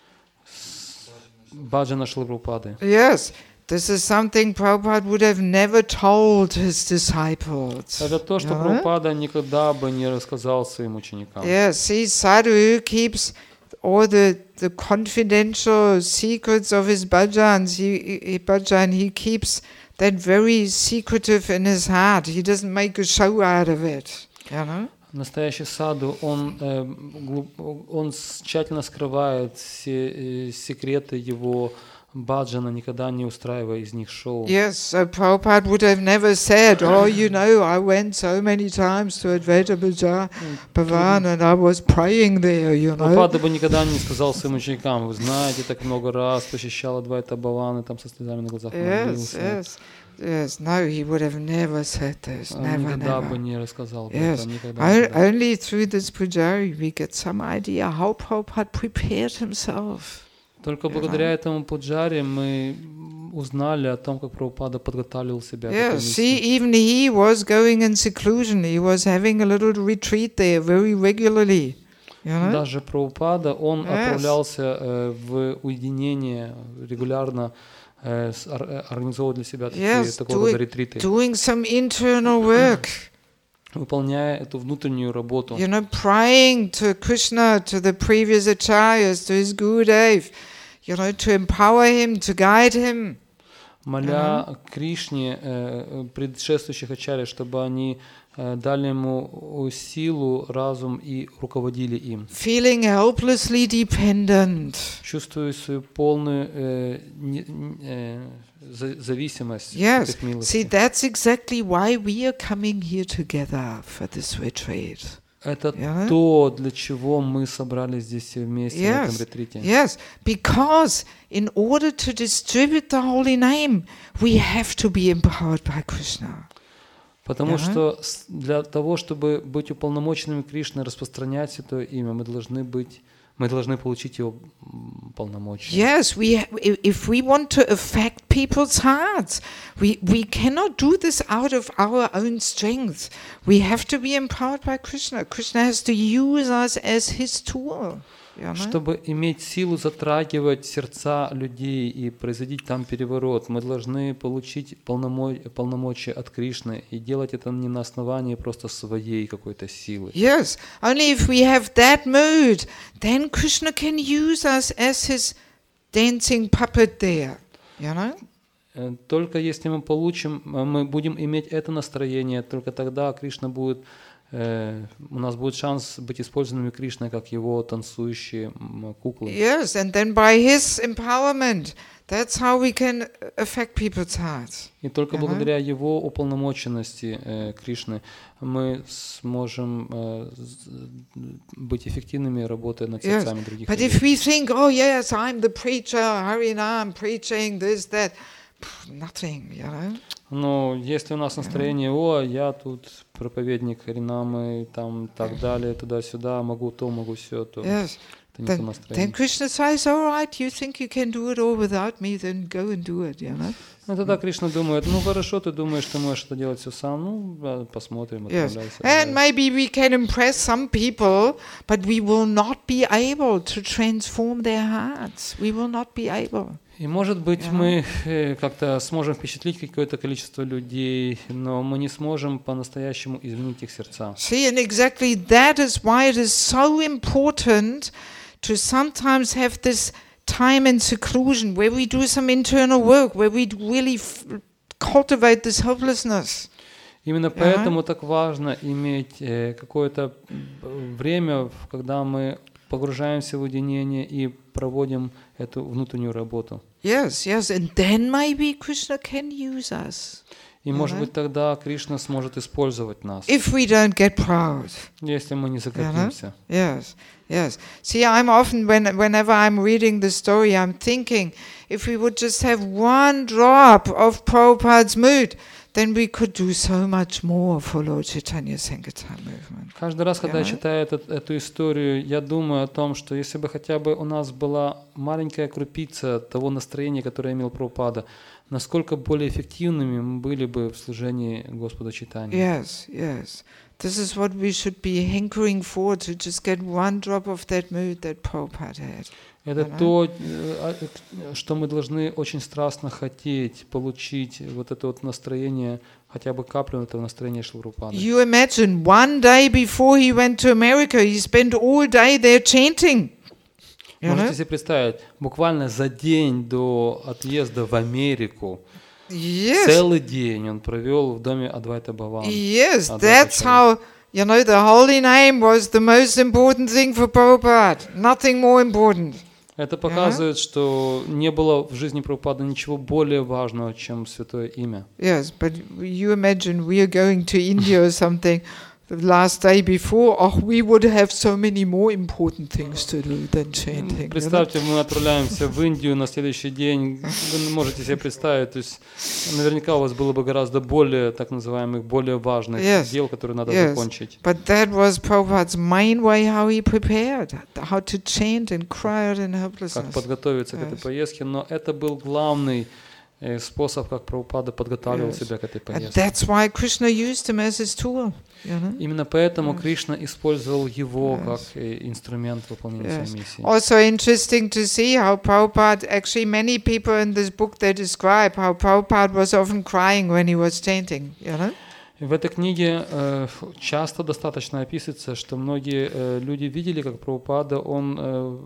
Speaker 2: с- баджана Шрилы Прабхупады.
Speaker 1: Yes, this is something Prabhupada would have never told his disciples.
Speaker 2: Это то, что
Speaker 1: Yeah.
Speaker 2: Прабхупада никогда бы не рассказал своим ученикам.
Speaker 1: Yes, see, Sadhu keeps all the, the confidential secrets of his bhajans. He, he, bhajan, he keeps that very secretive in his heart. He doesn't make a show out of it. You know?
Speaker 2: Настоящий саду, он, э, глуб- он с- тщательно скрывает все э, секреты его баджана, никогда не устраивая из них шоу.
Speaker 1: Yes, so Prabhupada would have never said, oh, you know, I went so many times to Advaita Bhajan Bhavan and I was praying there, you know.
Speaker 2: Прабхупада бы никогда не сказал своим ученикам, вы знаете, так много раз посещал Адвайта Бхаван и там со слезами на глазах молился.
Speaker 1: Yes, yes. Yes, no, he would have never said this. Never,
Speaker 2: никогда
Speaker 1: never.
Speaker 2: бы не рассказал.
Speaker 1: Yes,
Speaker 2: никогда,
Speaker 1: o-
Speaker 2: никогда.
Speaker 1: only through this pujari we get some idea how Prabhupada prepared himself.
Speaker 2: Только благодаря этому пуджаре мы узнали о том, как Прабхупада подготавливал себя.
Speaker 1: Yes, see, even he was going in seclusion. He was having a little retreat there very regularly. You know?
Speaker 2: Даже Прабхупада, он
Speaker 1: Yes.
Speaker 2: отправлялся э, в уединение регулярно, э, с- ор- организовывал для себя такие,
Speaker 1: Yes,
Speaker 2: такого рода
Speaker 1: doing,
Speaker 2: ретриты,
Speaker 1: doing some internal work.
Speaker 2: выполняя эту внутреннюю работу.
Speaker 1: You know, praying to Krishna, to the previous acharyas, to his Gurudev, you know, to empower him, to guide him.
Speaker 2: Моля Кришне э, предшествующих ачарья, чтобы они э, дали ему силу, разум и руководили им.
Speaker 1: Feeling helplessly dependent.
Speaker 2: Чувствую свою полную э, не- э, за- зависимость от
Speaker 1: Yes,
Speaker 2: их милости.
Speaker 1: see, that's exactly why we are coming here together for this retreat.
Speaker 2: Это
Speaker 1: Yeah.
Speaker 2: то, для чего мы собрались здесь все вместе в этом
Speaker 1: Yes,
Speaker 2: ретрите.
Speaker 1: yes, because in order to distribute the holy name, we have to be empowered by Krishna.
Speaker 2: Потому
Speaker 1: Yeah.
Speaker 2: что с- для того, чтобы быть уполномоченными Кришны, распространять Святое Имя, мы должны быть, мы должны получить его м, полномочия.
Speaker 1: Yes, we ha- if if we want to affect people's hearts, we, we cannot do this out of our own strength. We have to be empowered by Krishna. Krishna has to use us as his tool. You know?
Speaker 2: Чтобы иметь силу затрагивать сердца людей и производить там переворот, мы должны получить полномо- полномочия от Кришны и делать это не на основании просто своей какой-то силы.
Speaker 1: Yes, only if we have that mood, then Krishna can use us as his dancing puppet there. You know?
Speaker 2: Э, Только если мы получим, э, мы будем иметь это настроение, только тогда Кришна будет, э, у нас будет шанс быть использованными Кришной как его танцующие м, куклы.
Speaker 1: Yes, and then by his empowerment, that's how we can affect people's hearts.
Speaker 2: И только
Speaker 1: Ага.
Speaker 2: благодаря его уполномоченности э, Кришны мы сможем э, з- быть эффективными, работая над
Speaker 1: Yes,
Speaker 2: сердцами других
Speaker 1: but
Speaker 2: людей.
Speaker 1: if we think, oh yes, I'm the preacher, Harinam, preaching this, that, pff, nothing, you know.
Speaker 2: Но если у нас настроение, о, я тут проповедник Харинамы, там так далее, туда-сюда, могу то, могу все, то
Speaker 1: Yes,
Speaker 2: это не то
Speaker 1: then, then
Speaker 2: настроение.
Speaker 1: Krishna says, all right, you think you can do it all without me, then go and do it, you know.
Speaker 2: Ну тогда Кришна думает, ну хорошо, ты думаешь, ты можешь это делать все сам, ну да, посмотрим,
Speaker 1: Yes,
Speaker 2: отправляйся.
Speaker 1: and
Speaker 2: давай.
Speaker 1: maybe we can impress some people, but we will not be able to transform their hearts. We will not be able.
Speaker 2: И может быть
Speaker 1: Ага.
Speaker 2: мы э, как-то сможем впечатлить какое-то количество людей, но мы не сможем по-настоящему изменить их сердца.
Speaker 1: See, and exactly that is why it is so important to sometimes have this time in seclusion where we do some internal work, where we really f- cultivate this hopelessness.
Speaker 2: Именно поэтому так важно иметь э, какое-то м, время, в- когда мы погружаемся в уединение и проводим эту внутреннюю работу.
Speaker 1: Yes, yes, and then maybe Krishna can use us
Speaker 2: И, может
Speaker 1: Ага.
Speaker 2: быть, тогда Кришна сможет использовать нас,
Speaker 1: if we don't get proud.
Speaker 2: если мы не закатимся.
Speaker 1: Yes, yes. See, I'm often, when, whenever I'm reading the story, I'm thinking, if we would just have one drop of Prabhupada's mood, then we could do so much more for Lord Chaitanya Sankirtan movement.
Speaker 2: Каждый раз, когда я
Speaker 1: Ага.
Speaker 2: читаю этот- эту историю, я думаю о том, что если бы хотя бы у нас была маленькая крупица того настроения, которое имел Прабхупада, насколько более эффективными мы были бы в служении Господа Чайтаньи.
Speaker 1: Yes, yes. This is what we should be hankering for, to just get one drop of that mood that Prabhupada had.
Speaker 2: Это
Speaker 1: Ага.
Speaker 2: то, э, а, что мы должны очень страстно хотеть, получить вот это вот настроение, хотя бы каплю этого настроения Шрилы Прабхупады.
Speaker 1: You imagine, one day before he went to America, he spent all day there chanting. You know?
Speaker 2: Можете себе представить, буквально за день до отъезда в Америку,
Speaker 1: Yes.
Speaker 2: целый день он провел в доме Адвайта Бхавана.
Speaker 1: Yes,
Speaker 2: Advaita
Speaker 1: that's
Speaker 2: Acharya.
Speaker 1: how, you know, the holy name was the most important thing for Prabhupada. Nothing more important.
Speaker 2: Это показывает, что не было в жизни Прабхупады ничего более важного, чем святое имя.
Speaker 1: Yes, but you imagine we are going to India or something the last day before, oh, we would have so many more important things to do than chanting.
Speaker 2: Представьте, мы отправляемся в Индию на следующий день. Вы можете себе представить, то есть наверняка у вас было бы гораздо более, так называемых, более важных
Speaker 1: yes.
Speaker 2: дел, которые надо
Speaker 1: yes.
Speaker 2: закончить.
Speaker 1: But that was Prabhupada's main way how he prepared, how to chant and cry out in helplessness.
Speaker 2: Как подготовиться yes. к этой поездке, но это был главный способ, как Прабхупада подготавливал yes. себя к этой поездке.
Speaker 1: And that's why Krishna used him as his tool. You know?
Speaker 2: Именно поэтому
Speaker 1: yes.
Speaker 2: Кришна использовал его
Speaker 1: yes.
Speaker 2: как инструмент выполнения
Speaker 1: yes.
Speaker 2: своей миссии.
Speaker 1: Also interesting to see how Prabhupada, actually many people in this book they describe how Prabhupada was often crying when he was chanting. You know?
Speaker 2: В этой книге э, часто достаточно описывается, что многие э, люди видели, как Прабхупада, он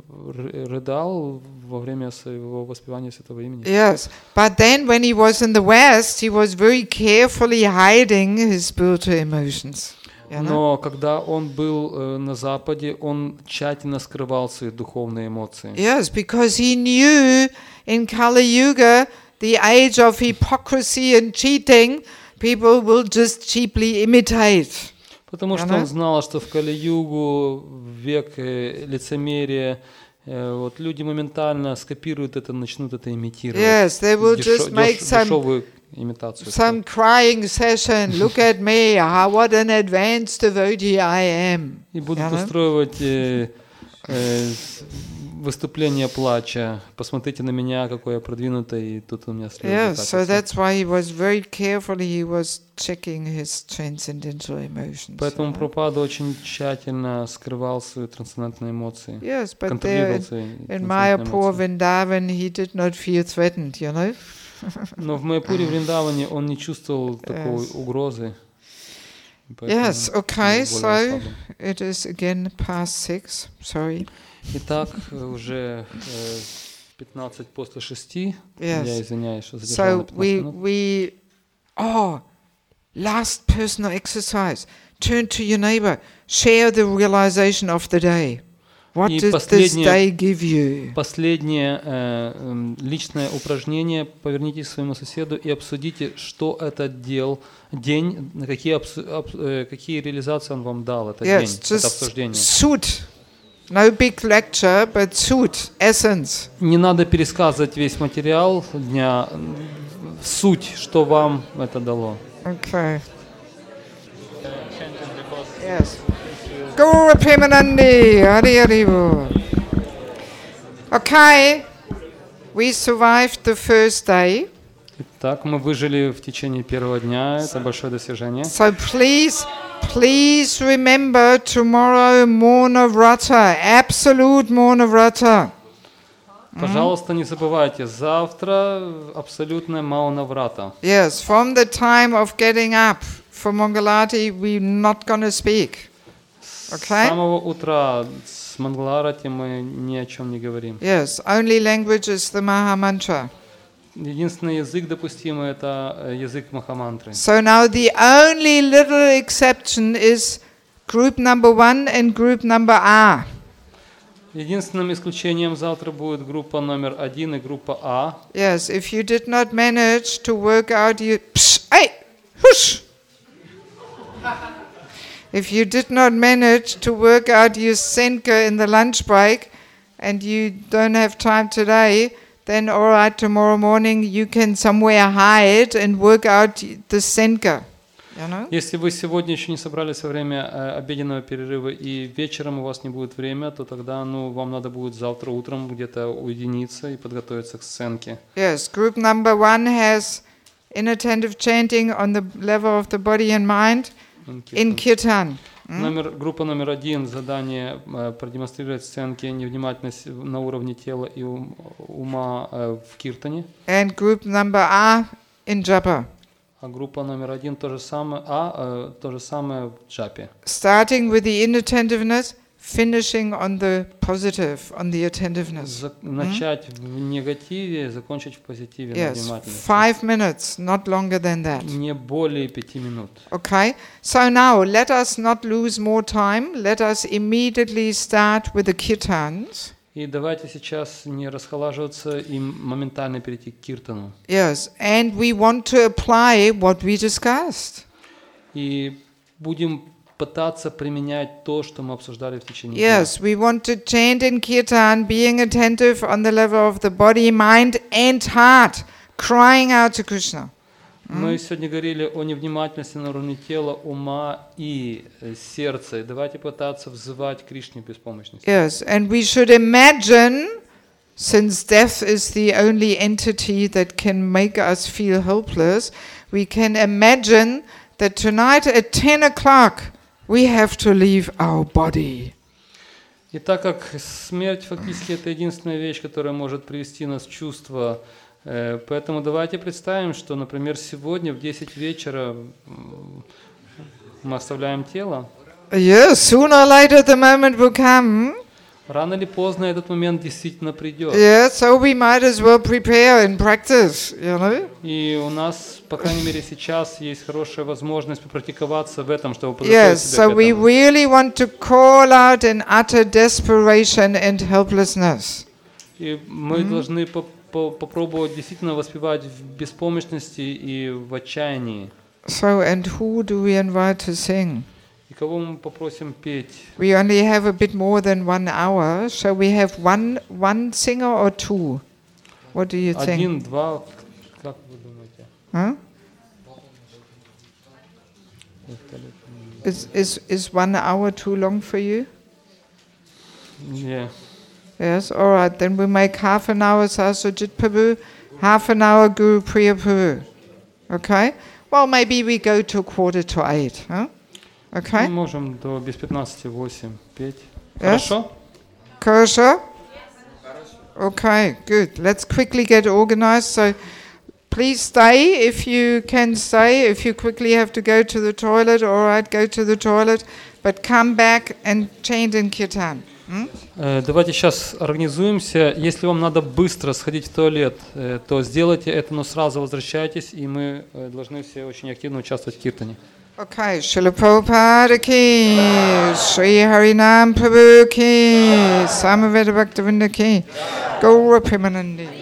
Speaker 2: э, рыдал во время своего воспевания святого имени.
Speaker 1: Yes, but then when he was in the West, he was very carefully hiding his spiritual emotions. You know?
Speaker 2: Но когда он был э, на Западе, он тщательно скрывал свои духовные эмоции.
Speaker 1: Yes, because he knew in Kali Yuga, the age of hypocrisy and cheating, people will just cheaply imitate.
Speaker 2: Потому что он знал, что в Кали-югу, в век э, лицемерия, э, вот люди моментально скопируют это, начнут это имитировать.
Speaker 1: Yes, they will
Speaker 2: Дешо,
Speaker 1: just make
Speaker 2: деш,
Speaker 1: some,
Speaker 2: дешевую имитацию.
Speaker 1: some crying session. Look at me, how, what an advanced devotee I am.
Speaker 2: И будут
Speaker 1: you know?
Speaker 2: устроивать э, э, выступление плача. Посмотрите на меня, какой я продвинутый, и тут у меня слезы.
Speaker 1: Yes, so that's why he was very carefully, he was checking his transcendental emotions.
Speaker 2: Поэтому Прабхупада очень тщательно скрывал свои трансцендентные эмоции.
Speaker 1: Yes, but there
Speaker 2: контролировал
Speaker 1: in,
Speaker 2: свои
Speaker 1: in
Speaker 2: трансцендентные
Speaker 1: Mayapur,
Speaker 2: эмоции.
Speaker 1: Vrindavan, he did not feel threatened, you know.
Speaker 2: Но в Майяпуре, Вриндаване он не чувствовал такой
Speaker 1: Yes.
Speaker 2: угрозы.
Speaker 1: Yes, okay, so
Speaker 2: слабым.
Speaker 1: it is again past six, sorry.
Speaker 2: Итак, уже э, пятнадцать после шести.
Speaker 1: Yes.
Speaker 2: Я извиняюсь, что задержал на
Speaker 1: So
Speaker 2: пятнадцать
Speaker 1: we,
Speaker 2: минут.
Speaker 1: we, oh, last personal exercise. Turn to your neighbor, share the realization of the day. What
Speaker 2: И
Speaker 1: did this
Speaker 2: последнее-
Speaker 1: day give you?
Speaker 2: Последнее э, эм, личное упражнение. Повернитесь к своему соседу и обсудите, что этот дел, день, на какие, обсу- об- э, какие реализации он вам дал, этот
Speaker 1: Yes,
Speaker 2: день, это
Speaker 1: just
Speaker 2: обсуждение.
Speaker 1: suit. No big lecture, but suit, essence.
Speaker 2: Не надо пересказывать весь материал дня, суть, что вам это дало.
Speaker 1: Okay. Yes. Gaura Premanandi, Hari Hari Bol. Okay, we survived the first day.
Speaker 2: Итак, мы выжили в течение первого дня, это большое достижение.
Speaker 1: So please, please remember tomorrow Morna Vrata, absolute Morna Vrata.
Speaker 2: Пожалуйста, не забывайте, завтра абсолютная Маунаврата.
Speaker 1: Yes, from the time of getting up for Mangalati, we're not going to speak.
Speaker 2: С
Speaker 1: Okay?
Speaker 2: самого утра с Мангаларати мы ни о чем не говорим.
Speaker 1: Yes, only language is the Maha Mantra.
Speaker 2: Единственный язык допустимый — это э, язык Махамантры.
Speaker 1: So now the only little exception is group number one and group number R.
Speaker 2: Единственным исключением завтра будет группа номер один и группа А.
Speaker 1: Yes, if you did not manage to work out your psh, hey, whoosh. If you did not manage to work out your senka in the lunch break and you don't have time today, then all right, tomorrow morning you can somewhere hide and work out the senka. You know?
Speaker 2: Если вы сегодня еще не собрались во время э, обеденного перерыва и вечером у вас не будет времени, то тогда ну, вам надо будет завтра утром где-то уединиться и подготовиться к сценке.
Speaker 1: Yes, group number one has inattentive chanting on the level of the body and mind in kirtan.
Speaker 2: Номер, группа номер один, задание э, продемонстрировать сценки невнимательность на уровне тела и ум, ума э, в киртане.
Speaker 1: And group number R in japa.
Speaker 2: А группа номер один то же самое, а э, то же самое в джапе.
Speaker 1: Starting with the inattentiveness, finishing on the positive, on the attentiveness.
Speaker 2: За, начать в негативе, закончить в позитиве, на
Speaker 1: Yes,
Speaker 2: внимательности.
Speaker 1: five minutes, not longer than that.
Speaker 2: Не более пяти минут.
Speaker 1: Okay, so now let us not lose more time. Let us immediately start with the kirtans.
Speaker 2: И давайте сейчас не расхолаживаться и моментально перейти к киртану.
Speaker 1: Yes, and we want to apply what we discussed.
Speaker 2: И будем пытаться применять то, что мы обсуждали в течение дня.
Speaker 1: Yes, we want to chant in kirtan, being attentive on the level of the body, mind and heart, crying out to Krishna.
Speaker 2: Мы сегодня говорили о невнимательности на уровне тела, ума и э, сердца. И давайте пытаться взывать к Кришне беспомощности.
Speaker 1: Yes, and we should imagine, since death is the only entity that can make us feel helpless, we can imagine that tonight at ten o'clock we have to leave our body.
Speaker 2: И так как смерть фактически это единственная вещь, которая может привести нас в чувство, э, поэтому давайте представим, что, например, сегодня в десять вечера м, мы оставляем тело.
Speaker 1: Yes, sooner or later the moment will come.
Speaker 2: Рано или поздно этот момент действительно придет.
Speaker 1: Yeah, so we might as well prepare and practice, you know.
Speaker 2: И у нас, по крайней мере, сейчас есть хорошая возможность попрактиковаться в этом, чтобы подготовить
Speaker 1: Yes,
Speaker 2: себя
Speaker 1: so
Speaker 2: к
Speaker 1: we
Speaker 2: этому.
Speaker 1: really want to call out in utter desperation and helplessness.
Speaker 2: И мы должны по- по- попробовать действительно воспевать в беспомощности и в отчаянии.
Speaker 1: So, and who do we invite to sing?
Speaker 2: И кого мы попросим петь?
Speaker 1: We only have a bit more than one hour. Shall we have one one singer or two? What do you think?
Speaker 2: Один, два, как вы думаете?
Speaker 1: Huh? Is is is one hour too long for you?
Speaker 2: Yeah.
Speaker 1: Yes. All right. Then we make half an hour Sasojit Prabhu, half an hour Guru Priya Prabhu. Okay. Well, maybe we go to quarter to eight. Huh? Okay.
Speaker 2: Мы можем до без пятнадцати восемь петь.
Speaker 1: Yes?
Speaker 2: Хорошо?
Speaker 1: Kosher? Okay, good. Let's quickly get organized. So please stay if you can stay. If you quickly have to go to the toilet, all right, go to the toilet. But come back and chant in kirtan. Hmm?
Speaker 2: Э, Давайте сейчас организуемся. Если вам надо быстро сходить в туалет, э, то сделайте это, но сразу возвращайтесь, и мы э, должны все очень активно участвовать в киртане.
Speaker 1: Okay, Srila Prabhupada ki, Sri Harinam Prabhu ki, Samaveda Bhaktivinoda ki, Gaura Premanandi.